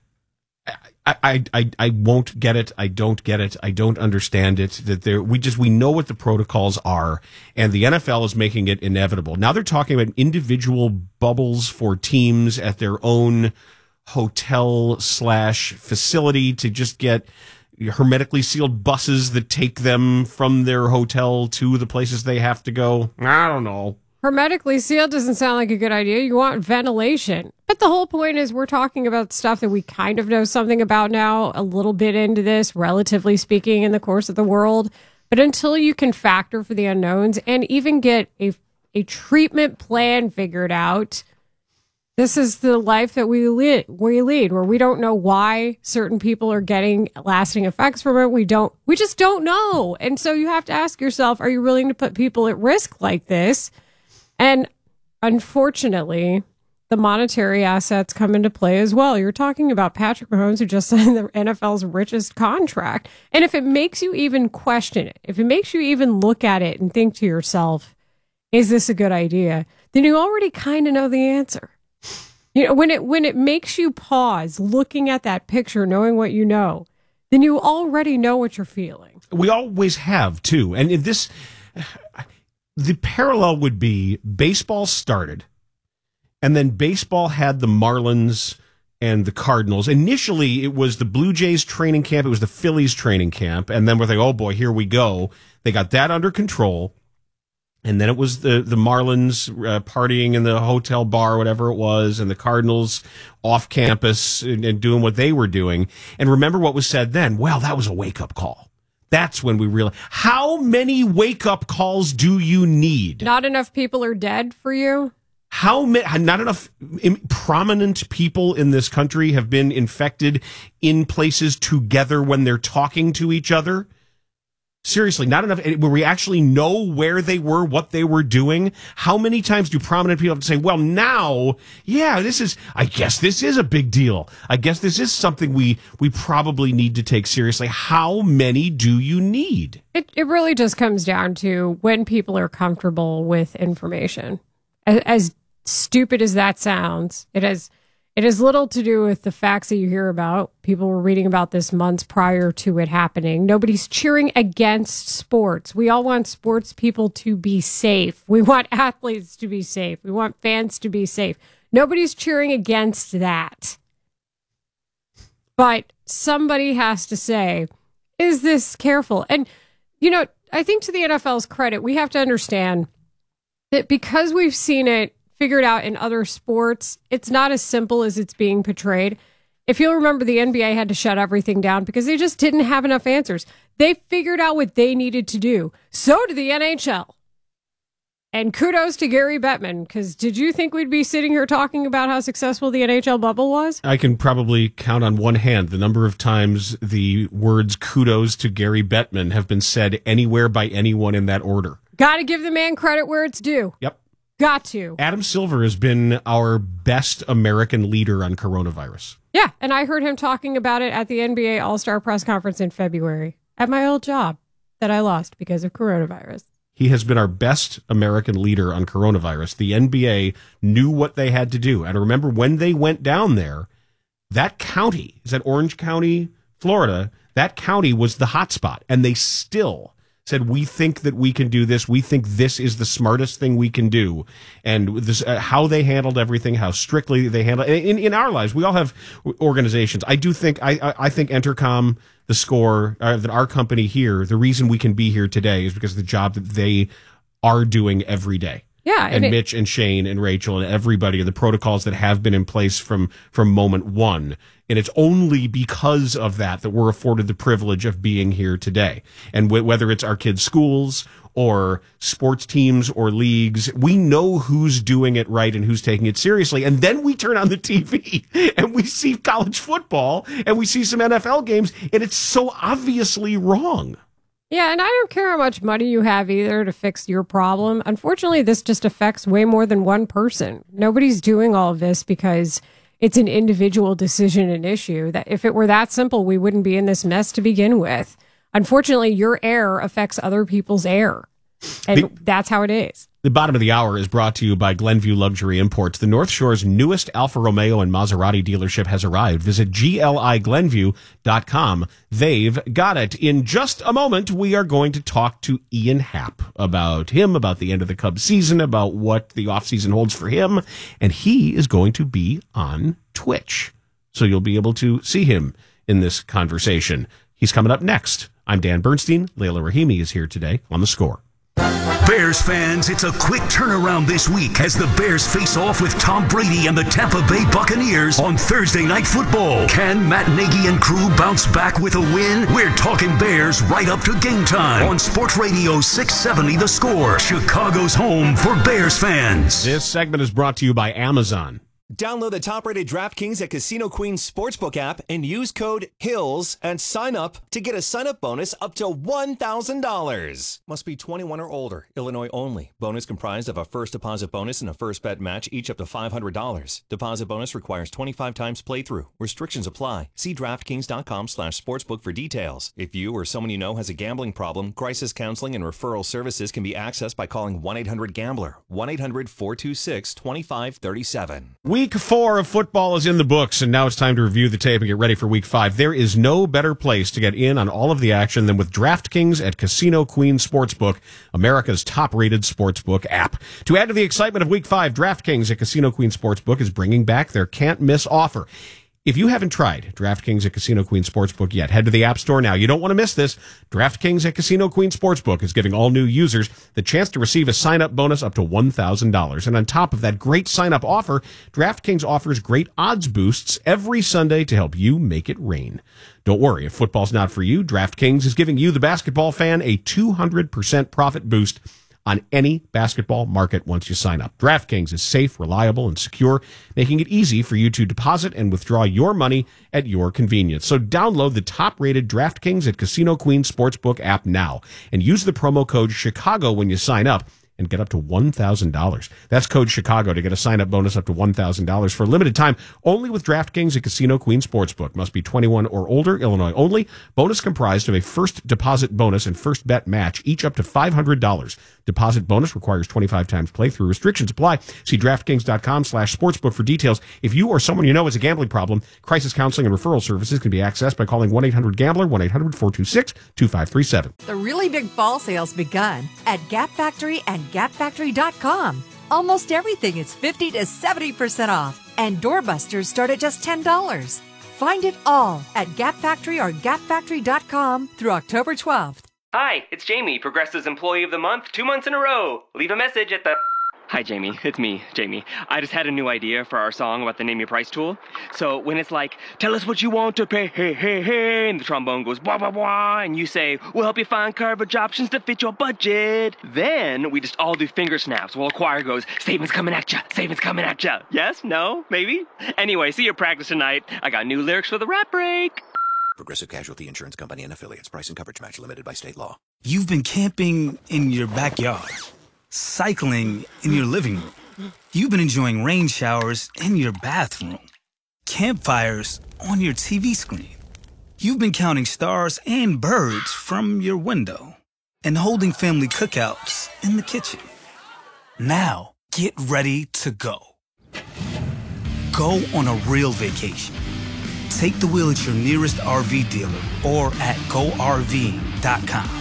I, I, I won't get it. I don't get it. I don't understand it. That there, we just we know what the protocols are, and the N F L is making it inevitable. Now they're talking about individual bubbles for teams at their own hotel slash facility to just get hermetically sealed buses that take them from their hotel to the places they have to go. I don't know. Hermetically sealed doesn't sound like a good idea. You want ventilation. But the whole point is we're talking about stuff that we kind of know something about now, a little bit into this, relatively speaking, in the course of the world. But until you can factor for the unknowns and even get a, a treatment plan figured out, this is the life that we lead, we lead, where we don't know why certain people are getting lasting effects from it. We don't, we just don't know. And so you have to ask yourself, are you willing to put people at risk like this? And unfortunately, the monetary assets come into play as well. You're talking about Patrick Mahomes, who just signed the N F L's richest contract. And if it makes you even question it, if it makes you even look at it and think to yourself, is this a good idea? Then you already kind of know the answer. You know, when it when it makes you pause looking at that picture, knowing what you know, then you already know what you're feeling. We always have, too. And in this, the parallel would be baseball started, and then baseball had the Marlins and the Cardinals. Initially, it was the Blue Jays training camp. It was the Phillies training camp. And then we're like, oh, boy, here we go. They got that under control. And then it was the, the Marlins uh, partying in the hotel bar, whatever it was, and the Cardinals off campus and, and doing what they were doing. And remember what was said then? Well, that was a wake-up call. That's when we realize, how many wake-up calls do you need? Not enough people are dead for you? How many, not enough prominent people in this country have been infected in places together when they're talking to each other? Seriously, not enough where we actually know where they were, what they were doing. How many times do prominent people have to say, well, now, yeah, this is, I guess this is a big deal. I guess this is something we, we probably need to take seriously. How many do you need? It, it really just comes down to when people are comfortable with information. As, as stupid as that sounds, it has It has little to do with the facts that you hear about. People were reading about this months prior to it happening. Nobody's cheering against sports. We all want sports people to be safe. We want athletes to be safe. We want fans to be safe. Nobody's cheering against that. But somebody has to say, is this careful? And You know, I think to the N F L's credit, we have to understand that because we've seen it figured out in other sports, it's not as simple as it's being portrayed. If you'll remember, the N B A had to shut everything down because they just didn't have enough answers. They figured out what they needed to do. So did the N H L. And kudos to Gary Bettman, because did you think we'd be sitting here talking about how successful the N H L bubble was? I can probably count on one hand the number of times the words kudos to Gary Bettman have been said anywhere by anyone in that order. Got to give the man credit where it's due. Yep. Got to. Adam Silver has been our best American leader on coronavirus. Yeah, and I heard him talking about it at the N B A All-Star press conference in February at my old job that I lost because of coronavirus. He has been our best American leader on coronavirus. The N B A knew what they had to do. And remember, when they went down there, that county, is that Orange County, Florida, that county was the hot spot. And they still said, we think that we can do this. We think this is the smartest thing we can do. And this, uh, how they handled everything, how strictly they handled in, in our lives. We all have organizations. I do think, I, I, I think Entercom, the Score, uh, that our company here, the reason we can be here today is because of the job that they are doing every day. Yeah. And, and Mitch it, and Shane and Rachel and everybody, and the protocols that have been in place from, from moment one. And it's only because of that that we're afforded the privilege of being here today. And w- whether it's our kids' schools or sports teams or leagues, we know who's doing it right and who's taking it seriously. And then we turn on the T V and we see college football and we see some N F L games, and it's so obviously wrong. Yeah, and I don't care how much money you have either to fix your problem. Unfortunately, this just affects way more than one person. Nobody's doing all of this because it's an individual decision and issue. That if it were that simple, we wouldn't be in this mess to begin with. Unfortunately, your air affects other people's air, and the, that's how it is. The bottom of the hour is brought to you by Glenview Luxury Imports. The North Shore's newest Alfa Romeo and Maserati dealership has arrived. Visit G L I Glenview dot com. They've got it. In just a moment, we are going to talk to Ian Happ about him, about the end of the Cubs season, about what the offseason holds for him, and he is going to be on Twitch. So you'll be able to see him in this conversation. He's coming up next. I'm Dan Bernstein. Layla Rahimi is here today on The Score. Bears fans, it's a quick turnaround this week as the Bears face off with Tom Brady and the Tampa Bay Buccaneers on Thursday Night Football. Can Matt Nagy and crew bounce back with a win? We're talking Bears right up to game time on Sports Radio six seventy The Score, Chicago's home for Bears fans. This segment is brought to you by Amazon. Download the top-rated DraftKings at Casino Queen Sportsbook app and use code HILLS and sign up to get a sign-up bonus up to one thousand dollars. Must be twenty-one or older. Illinois only. Bonus comprised of a first deposit bonus and a first bet match, each up to five hundred dollars. Deposit bonus requires twenty-five times playthrough. Restrictions apply. See DraftKings.com slash sportsbook for details. If you or someone you know has a gambling problem, crisis counseling and referral services can be accessed by calling one eight hundred gambler, one eight hundred four two six two five three seven. Week four of football is in the books, and now it's time to review the tape and get ready for week five. There is no better place to get in on all of the action than with DraftKings at Casino Queen Sportsbook, America's top-rated sportsbook app. To add to the excitement of week five, DraftKings at Casino Queen Sportsbook is bringing back their can't-miss offer. If you haven't tried DraftKings at Casino Queen Sportsbook yet, head to the App Store now. You don't want to miss this. DraftKings at Casino Queen Sportsbook is giving all new users the chance to receive a sign-up bonus up to one thousand dollars. And on top of that great sign-up offer, DraftKings offers great odds boosts every Sunday to help you make it rain. Don't worry, if football's not for you, DraftKings is giving you, the basketball fan, a two hundred percent profit boost on any basketball market once you sign up. DraftKings is safe, reliable, and secure, making it easy for you to deposit and withdraw your money at your convenience. So download the top-rated DraftKings at Casino Queen Sportsbook app now and use the promo code Chicago when you sign up and get up to one thousand dollars. That's code Chicago to get a sign-up bonus up to one thousand dollars for a limited time, only with DraftKings at Casino Queen Sportsbook. Must be twenty-one or older, Illinois only. Bonus comprised of a first deposit bonus and first bet match, each up to five hundred dollars. Deposit bonus requires twenty-five times playthrough. Restrictions apply. See DraftKings.com slash sportsbook for details. If you or someone you know has a gambling problem, crisis counseling and referral services can be accessed by calling one eight hundred gambler, one eight hundred four two six two five three seven. The really big fall sale's begun at Gap Factory and Gap Factory dot com. Almost everything is fifty to seventy percent off, and doorbusters start at just ten dollars. Find it all at Gap Factory or Gap Factory dot com through October twelfth. Hi, it's Jamie, Progressive's Employee of the Month, two months in a row. Leave a message at the... Hi, Jamie. It's me, Jamie. I just had a new idea for our song about the Name Your Price tool. So when it's like, tell us what you want to pay, hey, hey, hey, and the trombone goes, blah, blah, blah, and you say, we'll help you find coverage options to fit your budget. Then we just all do finger snaps while a choir goes, savings coming at ya, savings coming at ya. Yes? No? Maybe? Anyway, see your practice tonight. I got new lyrics for the rap break. Progressive Casualty Insurance Company and Affiliates. Price and coverage match limited by state law. You've been camping in your backyard, cycling in your living room. You've been enjoying rain showers in your bathroom, campfires on your T V screen. You've been counting stars and birds from your window and holding family cookouts in the kitchen. Now, get ready to go. Go on a real vacation. Take the wheel at your nearest R V dealer or at go R V dot com.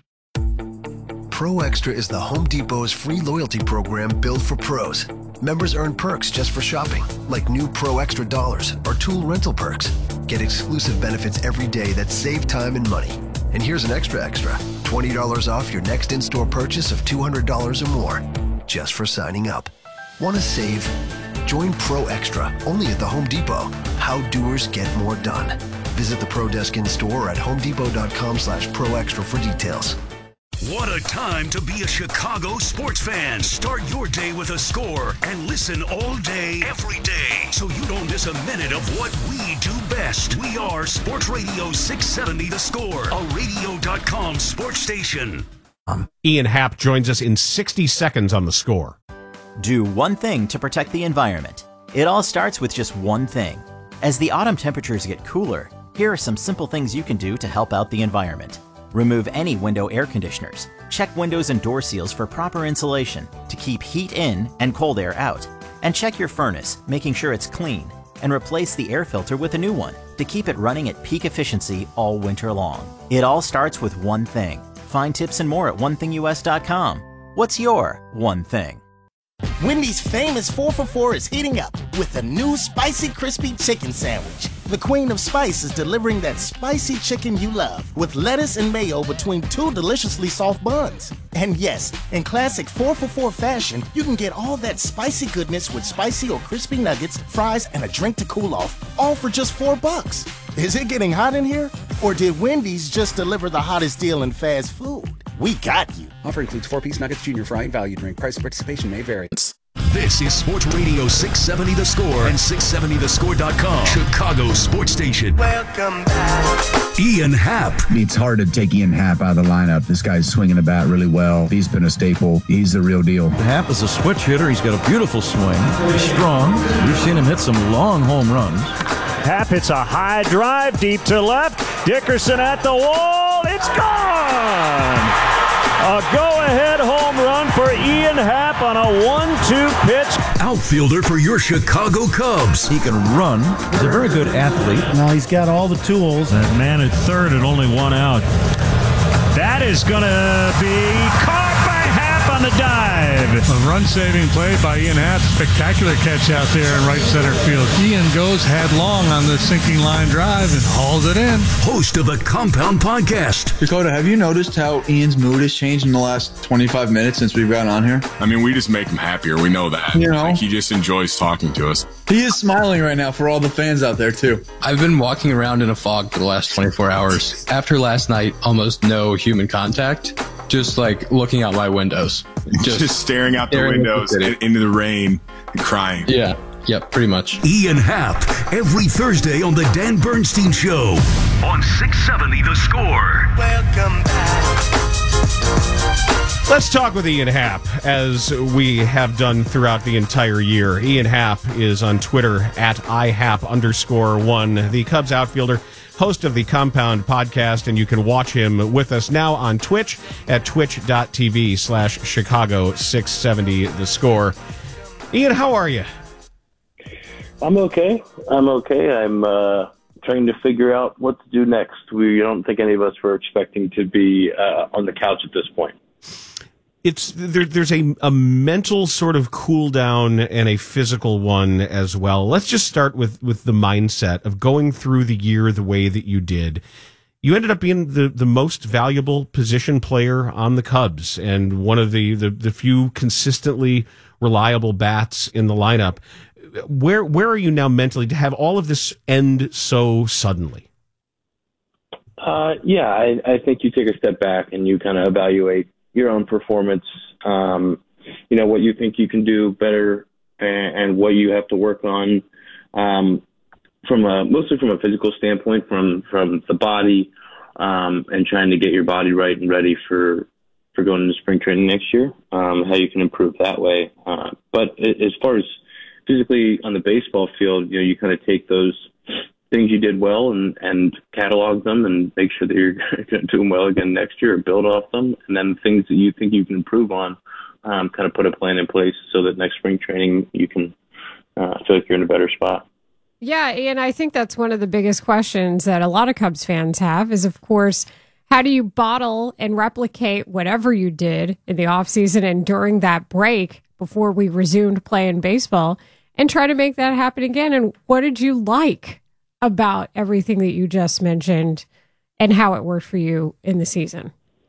Pro Extra is the Home Depot's free loyalty program built for pros. Members earn perks just for shopping, like new Pro Extra dollars or tool rental perks. Get exclusive benefits every day that save time and money. And here's an extra extra, twenty dollars off your next in-store purchase of two hundred dollars or more, just for signing up. Want to save? Join Pro Extra, only at the Home Depot. How doers get more done. Visit the Pro Desk in-store or at homedepot.com slash pro extra for details. What a time to be a Chicago sports fan. Start your day with a score and listen all day, every day, so you don't miss a minute of what we do best. We are Sports Radio six seventy The Score, a radio dot com sports station. Ian Happ joins us in sixty seconds on The Score. Do one thing to protect the environment. It all starts with just one thing. As the autumn temperatures get cooler, here are some simple things you can do to help out the environment. Remove any window air conditioners. Check windows and door seals for proper insulation to keep heat in and cold air out. And check your furnace, making sure it's clean. And replace the air filter with a new one to keep it running at peak efficiency all winter long. It all starts with one thing. Find tips and more at one thing U S dot com. What's your one thing? Wendy's famous four for four is heating up with a new spicy crispy chicken sandwich. The queen of spice is delivering that spicy chicken you love with lettuce and mayo between two deliciously soft buns. And yes, in classic four for four fashion, you can get all that spicy goodness with spicy or crispy nuggets, fries, and a drink to cool off, all for just four bucks. Is it getting hot in here? Or did Wendy's just deliver the hottest deal in fast food? We got you. Offer includes four-piece nuggets, junior fry, and value drink. Price and participation may vary. This is Sports Radio six seventy The Score and six seventy the score dot com, Chicago sports station. Welcome back. Ian Happ. It's hard to take Ian Happ out of the lineup. This guy's swinging the bat really well. He's been a staple. He's the real deal. Happ is a switch hitter. He's got a beautiful swing. He's strong. We've seen him hit some long home runs. Happ hits a high drive deep to left. Dickerson at the wall. It's gone! A go-ahead home run for Ian Happ on a one two pitch. Outfielder for your Chicago Cubs. He can run. He's a very good athlete. Now he's got all the tools. That man at third and only one out. That is going to be caught by Happ on the dive. A run-saving play by Ian Happ. Spectacular catch out there in right center field. Ian goes headlong on the sinking line drive and hauls it in. Host of the Compound Podcast. Dakota, have you noticed how Ian's mood has changed in the last twenty-five minutes since we've gotten on here? I mean, we just make him happier. We know that. You know? Like, he just enjoys talking to us. He is smiling right now for all the fans out there, too. I've been walking around in a fog for the last twenty-four hours. After last night, almost no human contact. Just like looking out my windows. Just, just staring out the windows and into the rain and crying. Yeah. Yep, pretty much. Ian Happ, every Thursday on The Dan Bernstein Show on six seventy The Score. Welcome back. Let's talk with Ian Happ, as we have done throughout the entire year. Ian Happ is on Twitter at ihap underscore one, the Cubs outfielder, host of the Compound Podcast, and you can watch him with us now on Twitch at twitch.tv slash Chicago 670 The Score. Ian, how are you? I'm okay. I'm okay. I'm uh, trying to figure out what to do next. We don't think any of us were expecting to be uh, on the couch at this point. It's there, there's a, a mental sort of cool down and a physical one as well. Let's just start with, with the mindset of going through the year the way that you did. You ended up being the, the most valuable position player on the Cubs and one of the, the, the few consistently reliable bats in the lineup. Where where are you now mentally to have all of this end so suddenly? Uh, yeah, I, I think you take a step back and you kind of evaluate your own performance, um, you know, what you think you can do better and, and what you have to work on. Um, From a, mostly from a physical standpoint, from, from the body, um, and trying to get your body right and ready for, for going into spring training next year, um, how you can improve that way. Uh, but as far as physically on the baseball field, you know, you kind of take those things you did well and, and catalog them and make sure that you're going to do them well again next year or build off them. And then things that you think you can improve on, um, kind of put a plan in place so that next spring training you can uh, feel like you're in a better spot. Yeah, and I think that's one of the biggest questions that a lot of Cubs fans have is, of course, how do you bottle and replicate whatever you did in the offseason and during that break before we resumed playing baseball and try to make that happen again? And what did you like about everything that you just mentioned and how it worked for you in the season?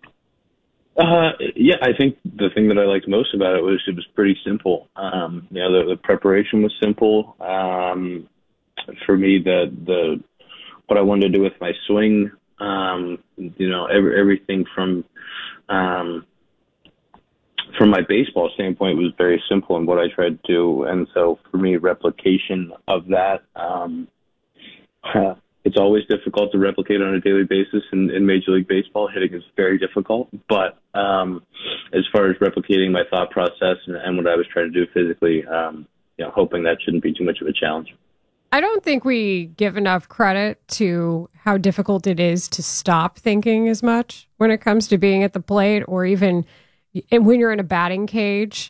Uh, yeah, I think the thing that I liked most about it was it was pretty simple. Um, you know, the, the preparation was simple. Um, For me, the the what I wanted to do with my swing, um, you know, every, everything from um, from my baseball standpoint was very simple in what I tried to do, and so for me, replication of that, um, uh, it's always difficult to replicate on a daily basis in, in Major League Baseball. Hitting is very difficult, but um, as far as replicating my thought process and, and what I was trying to do physically, um, you know, hoping that shouldn't be too much of a challenge. I don't think we give enough credit to how difficult it is to stop thinking as much when it comes to being at the plate or even when you're in a batting cage.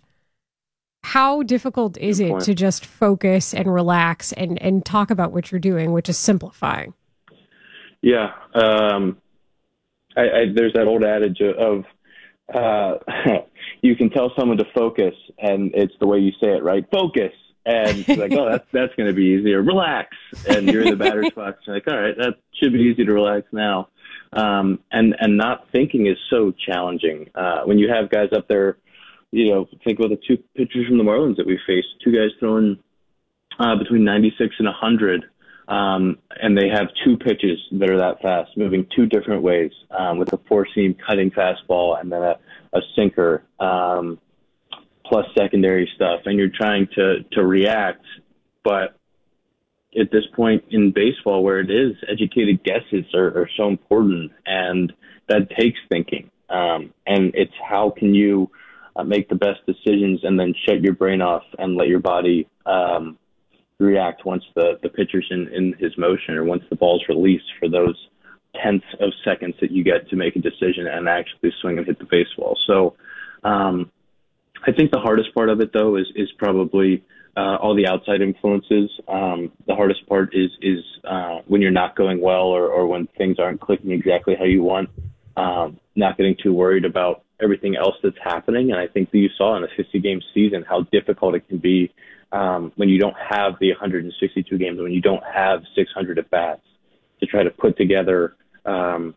How difficult is it to just focus and relax and, and talk about what you're doing, which is simplifying? Yeah. Um, I, I, there's that old adage of uh, you can tell someone to focus, and it's the way you say it, right? Focus. And it's like, oh, that's that's going to be easier. Relax, and you're in the batter's box. You're like, all right, that should be easy to relax now. Um, and and not thinking is so challenging. Uh, when you have guys up there, you know, think about the two pitchers from the Marlins that we faced. Two guys throwing uh, between ninety-six and one hundred, um, and they have two pitches that are that fast, moving two different ways, um, with a four-seam cutting fastball and then a, a sinker. Um, plus secondary stuff, and you're trying to, to react. But at this point in baseball where it is, educated guesses are, are so important, and that takes thinking. Um, and it's how can you uh, make the best decisions and then shut your brain off and let your body um, react once the, the pitcher's in, in his motion or once the ball's released for those tenths of seconds that you get to make a decision and actually swing and hit the baseball. So, um, I think the hardest part of it, though, is is probably uh, all the outside influences. Um, the hardest part is is uh, when you're not going well or, or when things aren't clicking exactly how you want, um, not getting too worried about everything else that's happening. And I think that you saw in a fifty-game season how difficult it can be um, when you don't have the one hundred sixty-two games, when you don't have six hundred at-bats to try to put together um,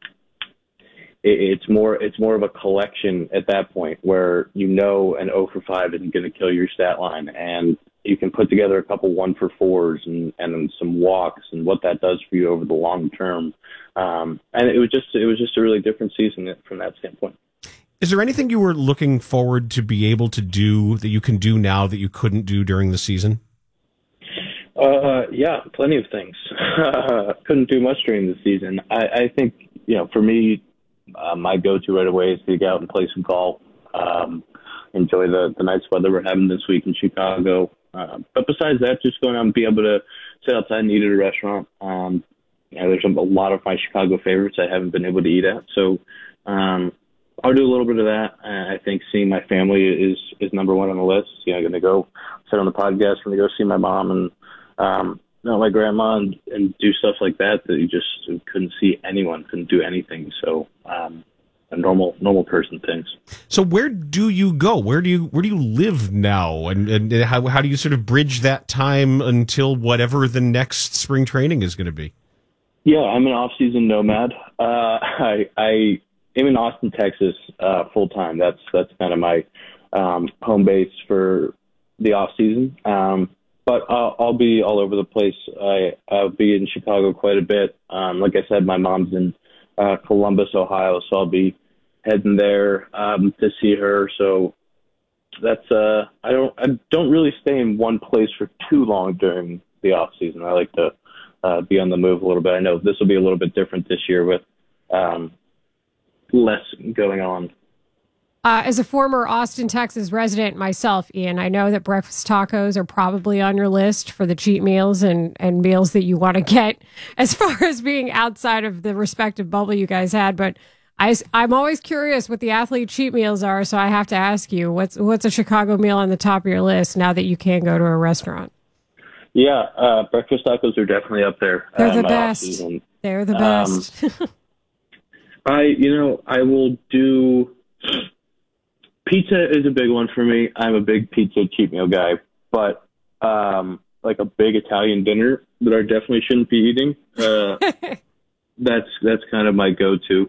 It's more it's more of a collection at that point where you know an oh for five isn't going to kill your stat line, and you can put together a couple one for fours and, and some walks and what that does for you over the long term. Um, and it was just it was just a really different season from that standpoint. Is there anything you were looking forward to be able to do that you can do now that you couldn't do during the season? Uh, yeah, plenty of things. Couldn't do much during the season. I, I think, you know, for me, uh, my go-to right away is to get out and play some golf, um, enjoy the, the nice weather we're having this week in Chicago. Uh, but besides that, just going out and be able to sit outside and eat at a restaurant. Um, you know, there's a lot of my Chicago favorites I haven't been able to eat at. So um, I'll do a little bit of that. Uh, I think seeing my family is, is number one on the list. You know, I'm going to go sit on the podcast, I'm going to go see my mom and um, you know, my grandma and, and do stuff like that that you just couldn't see anyone, couldn't do anything. So um, a normal normal person things. So where do you go? Where do you where do you live now? And, and how how do you sort of bridge that time until whatever the next spring training is going to be? Yeah, I'm an off-season nomad. Uh, I, I am in Austin, Texas, uh, full time. That's that's kind of my um, home base for the off-season. Um, but I'll, I'll be all over the place. I, I'll be in Chicago quite a bit. Um, like I said, my mom's in uh, Columbus, Ohio, so I'll be heading there um, to see her. So that's uh, I don't I don't really stay in one place for too long during the off-season. I like to Uh, be on the move a little bit. I know this will be a little bit different this year with um, less going on. Uh, as a former Austin, Texas resident myself, Ian, I know that breakfast tacos are probably on your list for the cheat meals and, and meals that you want to get as far as being outside of the respective bubble you guys had. But I, I'm always curious what the athlete cheat meals are, so I have to ask you, what's what's a Chicago meal on the top of your list now that you can go to a restaurant? Yeah, uh, breakfast tacos are definitely up there. They're the um, best. off-season. They're the Um, best. I, you know, I will do pizza is a big one for me. I'm a big pizza cheat meal guy, but um, like a big Italian dinner that I definitely shouldn't be eating. Uh, that's that's kind of my go-to.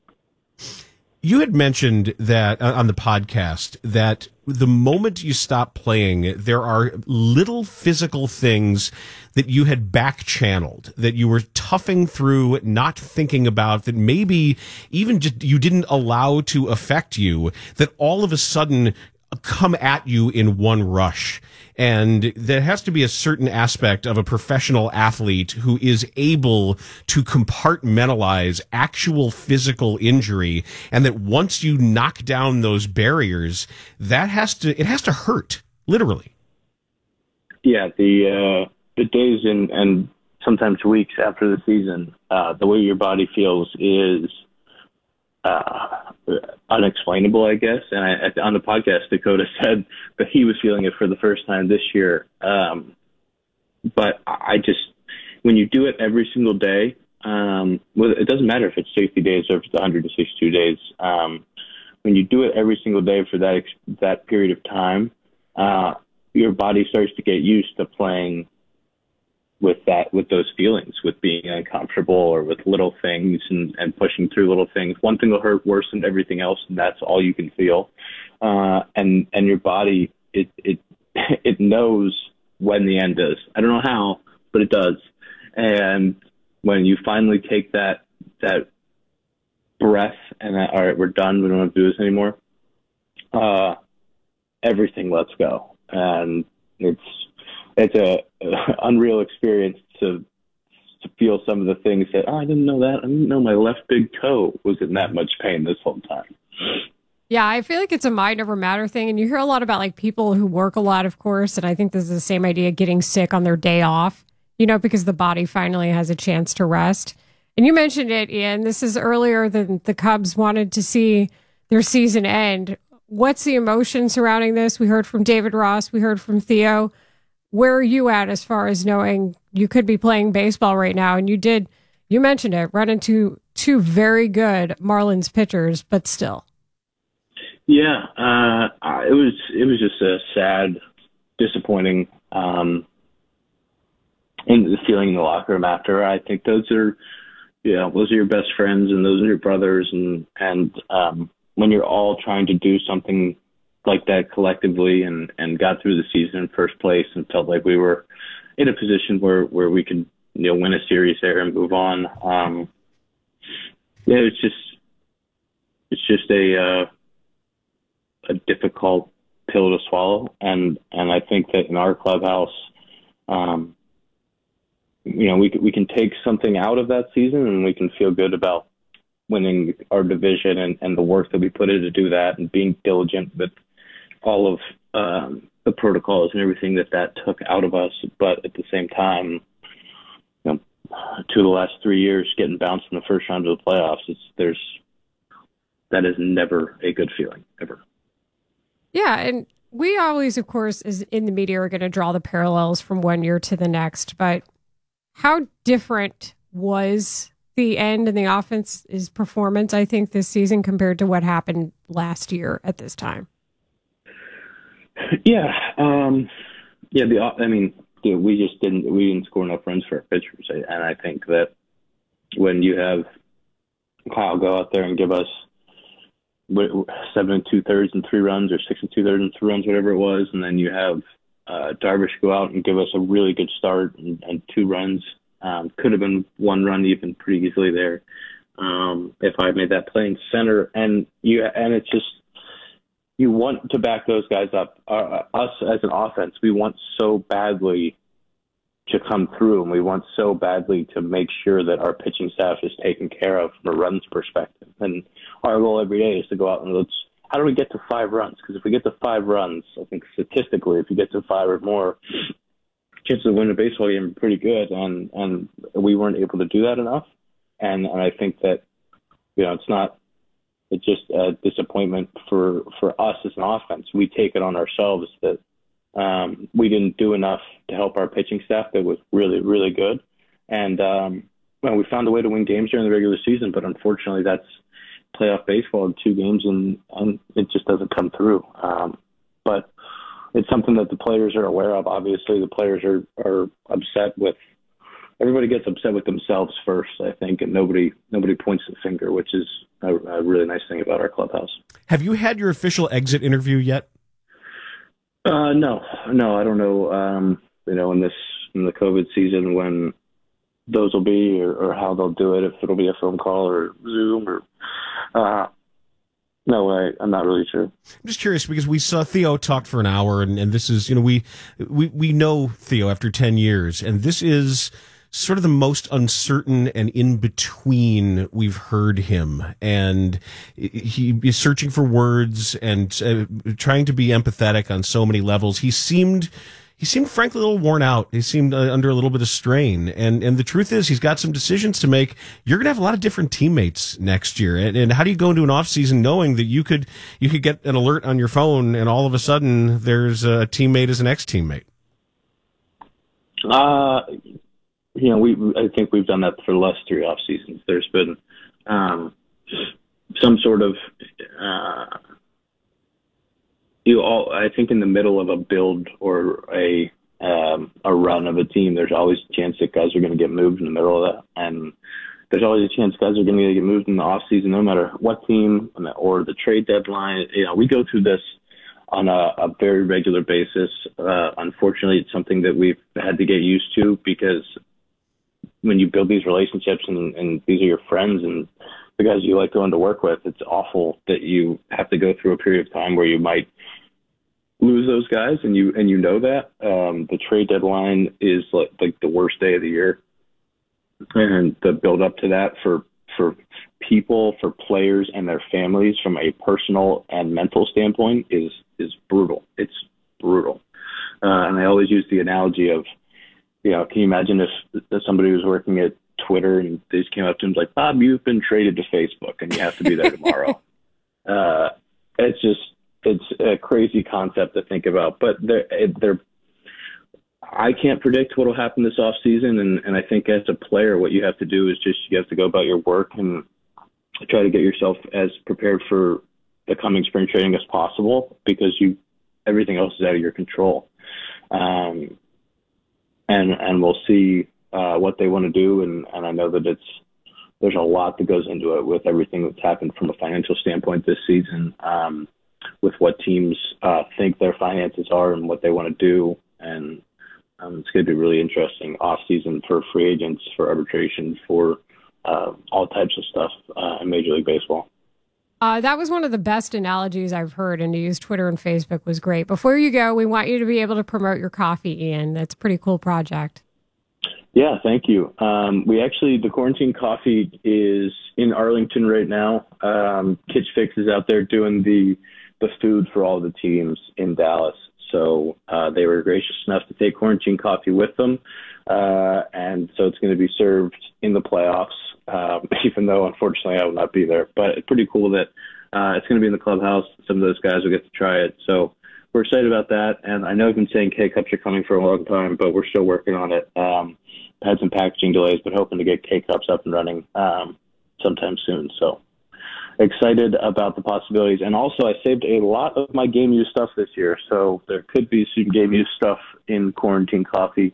You had mentioned that uh, on the podcast that the moment you stop playing, there are little physical things that you had back channeled, that you were toughing through, not thinking about, that maybe even just you didn't allow to affect you, that all of a sudden come at you in one rush. And there has to be a certain aspect of a professional athlete who is able to compartmentalize actual physical injury, and that once you knock down those barriers, that has to, it has to hurt, literally. Yeah, the uh, the days and, and sometimes weeks after the season, uh, the way your body feels is uh, unexplainable, I guess. And I, on the podcast, Dakota said that he was feeling it for the first time this year. Um, but I just, when you do it every single day, um, well, it doesn't matter if it's sixty days or if it's one hundred sixty-two days. Um, when you do it every single day for that that period of time, uh, your body starts to get used to playing with that, with those feelings, with being uncomfortable or with little things and, and pushing through little things. One thing will hurt worse than everything else, and that's all you can feel. Uh, and, and your body, it, it, it knows when the end is. I don't know how, but it does. And when you finally take that, that breath and that, all right, we're done, we don't have to do this anymore, uh, everything lets go. And it's, it's a, a unreal experience to to feel some of the things that, oh, I didn't know that. I didn't know my left big toe was in that much pain this whole time. Yeah, I feel like it's a mind over matter thing. And you hear a lot about like people who work a lot, of course. And I think this is the same idea, getting sick on their day off, you know, because the body finally has a chance to rest. And you mentioned it, Ian, this is earlier than the Cubs wanted to see their season end. What's the emotion surrounding this? We heard from David Ross. We heard from Theo. Where are you at as far as knowing you could be playing baseball right now? And you did, you mentioned it, run into two very good Marlins pitchers, but still. Yeah, uh, it was it was just a sad, disappointing, um, and the feeling in the locker room after. I think those are, yeah, those are your best friends and those are your brothers, and and um, when you're all trying to do something like that collectively and, and got through the season in first place and felt like we were in a position where, where we could, you know, win a series there and move on. Um, yeah, it's just, it's just a, uh, a difficult pill to swallow. And, and I think that in our clubhouse, um, you know, we we can take something out of that season and we can feel good about winning our division and, and the work that we put in to do that and being diligent with all of um, the protocols and everything that that took out of us. But at the same time, you know, two of the last three years getting bounced in the first round of the playoffs, it's, there's, that is never a good feeling, ever. Yeah, and we always, of course, as in the media, are going to draw the parallels from one year to the next. But how different was the end and the offense's performance, I think, this season compared to what happened last year at this time? Yeah, um, yeah. The I mean, we just didn't we didn't score enough runs for our pitchers, and I think that when you have Kyle go out there and give us seven and two thirds and three runs, or six and two thirds and three runs, whatever it was, and then you have uh, Darvish go out and give us a really good start and, and two runs. Um, could have been one run even pretty easily there um, if I made that play in center. And you and it's just you want to back those guys up. Uh, us as an offense, we want so badly to come through, and we want so badly to make sure that our pitching staff is taken care of from a runs perspective. And our goal every day is to go out and let's, how do we get to five runs? Because if we get to five runs, I think statistically, if you get to five or more, chances of winning a baseball game are pretty good. And, and we weren't able to do that enough. And, and I think that, you know, it's not, it's just a disappointment for, for us as an offense. We take it on ourselves that Um, we didn't do enough to help our pitching staff that was really, really good. And um, well, we found a way to win games during the regular season, but unfortunately that's playoff baseball in two games, and, and it just doesn't come through. Um, but it's something that the players are aware of. Obviously, the players are, are upset with – everybody gets upset with themselves first, I think, and nobody nobody points the finger, which is a, a really nice thing about our clubhouse. Have you had your official exit interview yet? Uh, no, no, I don't know. Um, you know, in this in the COVID season, when those will be, or, or how they'll do it, if it'll be a phone call or Zoom, or uh, no way. I'm not really sure. I'm just curious because we saw Theo talk for an hour, and, and this is, you know, we we we know Theo after ten years, and this is sort of the most uncertain and in between we've heard him. And he is searching for words and uh, trying to be empathetic on so many levels. He seemed, he seemed frankly a little worn out. He seemed uh, under a little bit of strain. And, and the truth is he's got some decisions to make. You're going to have a lot of different teammates next year. And, and how do you go into an off season knowing that you could, you could get an alert on your phone and all of a sudden there's a teammate as an ex-teammate? Uh, You know, we I think we've done that for the last three off seasons. There's been um, some sort of uh, you all. I think in the middle of a build or a um, a run of a team, there's always a chance that guys are going to get moved in the middle of that, and there's always a chance guys are going to get moved in the off season, no matter what team or the trade deadline. You know, we go through this on a, a very regular basis. Uh, unfortunately, it's something that we've had to get used to because when you build these relationships and, and these are your friends and the guys you like going to work with, it's awful that you have to go through a period of time where you might lose those guys, and you and you know that. Um, the trade deadline is like, like the worst day of the year, and the build up to that for for people, for players and their families from a personal and mental standpoint is is brutal. It's brutal, uh, and I always use the analogy of, you know, can you imagine if, if somebody was working at Twitter and they just came up to him like, Bob, you've been traded to Facebook and you have to be there tomorrow. uh, it's just, it's a crazy concept to think about, but they're, they're, I can't predict what will happen this off season. And, and I think as a player, what you have to do is just, you have to go about your work and try to get yourself as prepared for the coming spring training as possible, because you, everything else is out of your control. Um, And and we'll see uh, what they want to do, and, and I know that it's there's a lot that goes into it with everything that's happened from a financial standpoint this season, um, with what teams uh, think their finances are and what they want to do, and um, it's going to be really interesting off season for free agents, for arbitration, for uh, all types of stuff uh, in Major League Baseball. Uh, that was one of the best analogies I've heard, and to use Twitter and Facebook was great. Before you go, we want you to be able to promote your coffee, Ian. That's a pretty cool project. Yeah, thank you. Um, we actually, the Quarantine Coffee is in Arlington right now. Um, Kitch Fix is out there doing the the food for all the teams in Dallas. So uh, they were gracious enough to take Quarantine Coffee with them. Uh, and so it's going to be served in the playoffs. Um, even though, unfortunately, I will not be there. But it's pretty cool that uh, it's going to be in the clubhouse. Some of those guys will get to try it. So we're excited about that. And I know I've been saying K-Cups are coming for a long time, but we're still working on it. Um, had some packaging delays, but hoping to get K-Cups up and running um, sometime soon. So excited about the possibilities. And also, I saved a lot of my game use stuff this year. So there could be some game use stuff in Quarantine Coffee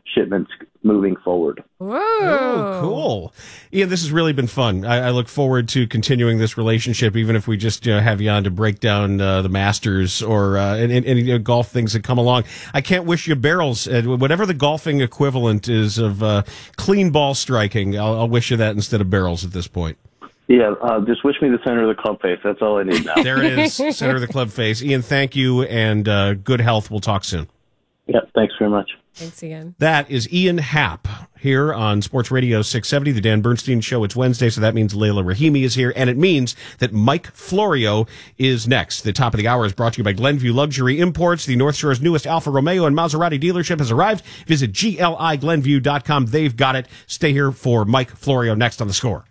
shipments moving forward. Whoa. Oh, cool. Ian, this has really been fun. I, I look forward to continuing this relationship, even if we just you know, have you on to break down uh, the Masters or uh, any, any you know, golf things that come along. I can't wish you barrels. Uh, whatever the golfing equivalent is of uh, clean ball striking, I'll, I'll wish you that instead of barrels at this point. Yeah, uh, just wish me the center of the club face. That's all I need now. There it is, center of the club face. Ian, thank you, and uh, good health. We'll talk soon. Yeah, thanks very much. Thanks again. That is Ian Happ here on Sports Radio six seventy, the Dan Bernstein Show. It's Wednesday, so that means Layla Rahimi is here, and it means that Mike Florio is next. The top of the hour is brought to you by Glenview Luxury Imports. The North Shore's newest Alfa Romeo and Maserati dealership has arrived. Visit G L I Glenview dot com. They've got it. Stay here for Mike Florio next on The Score.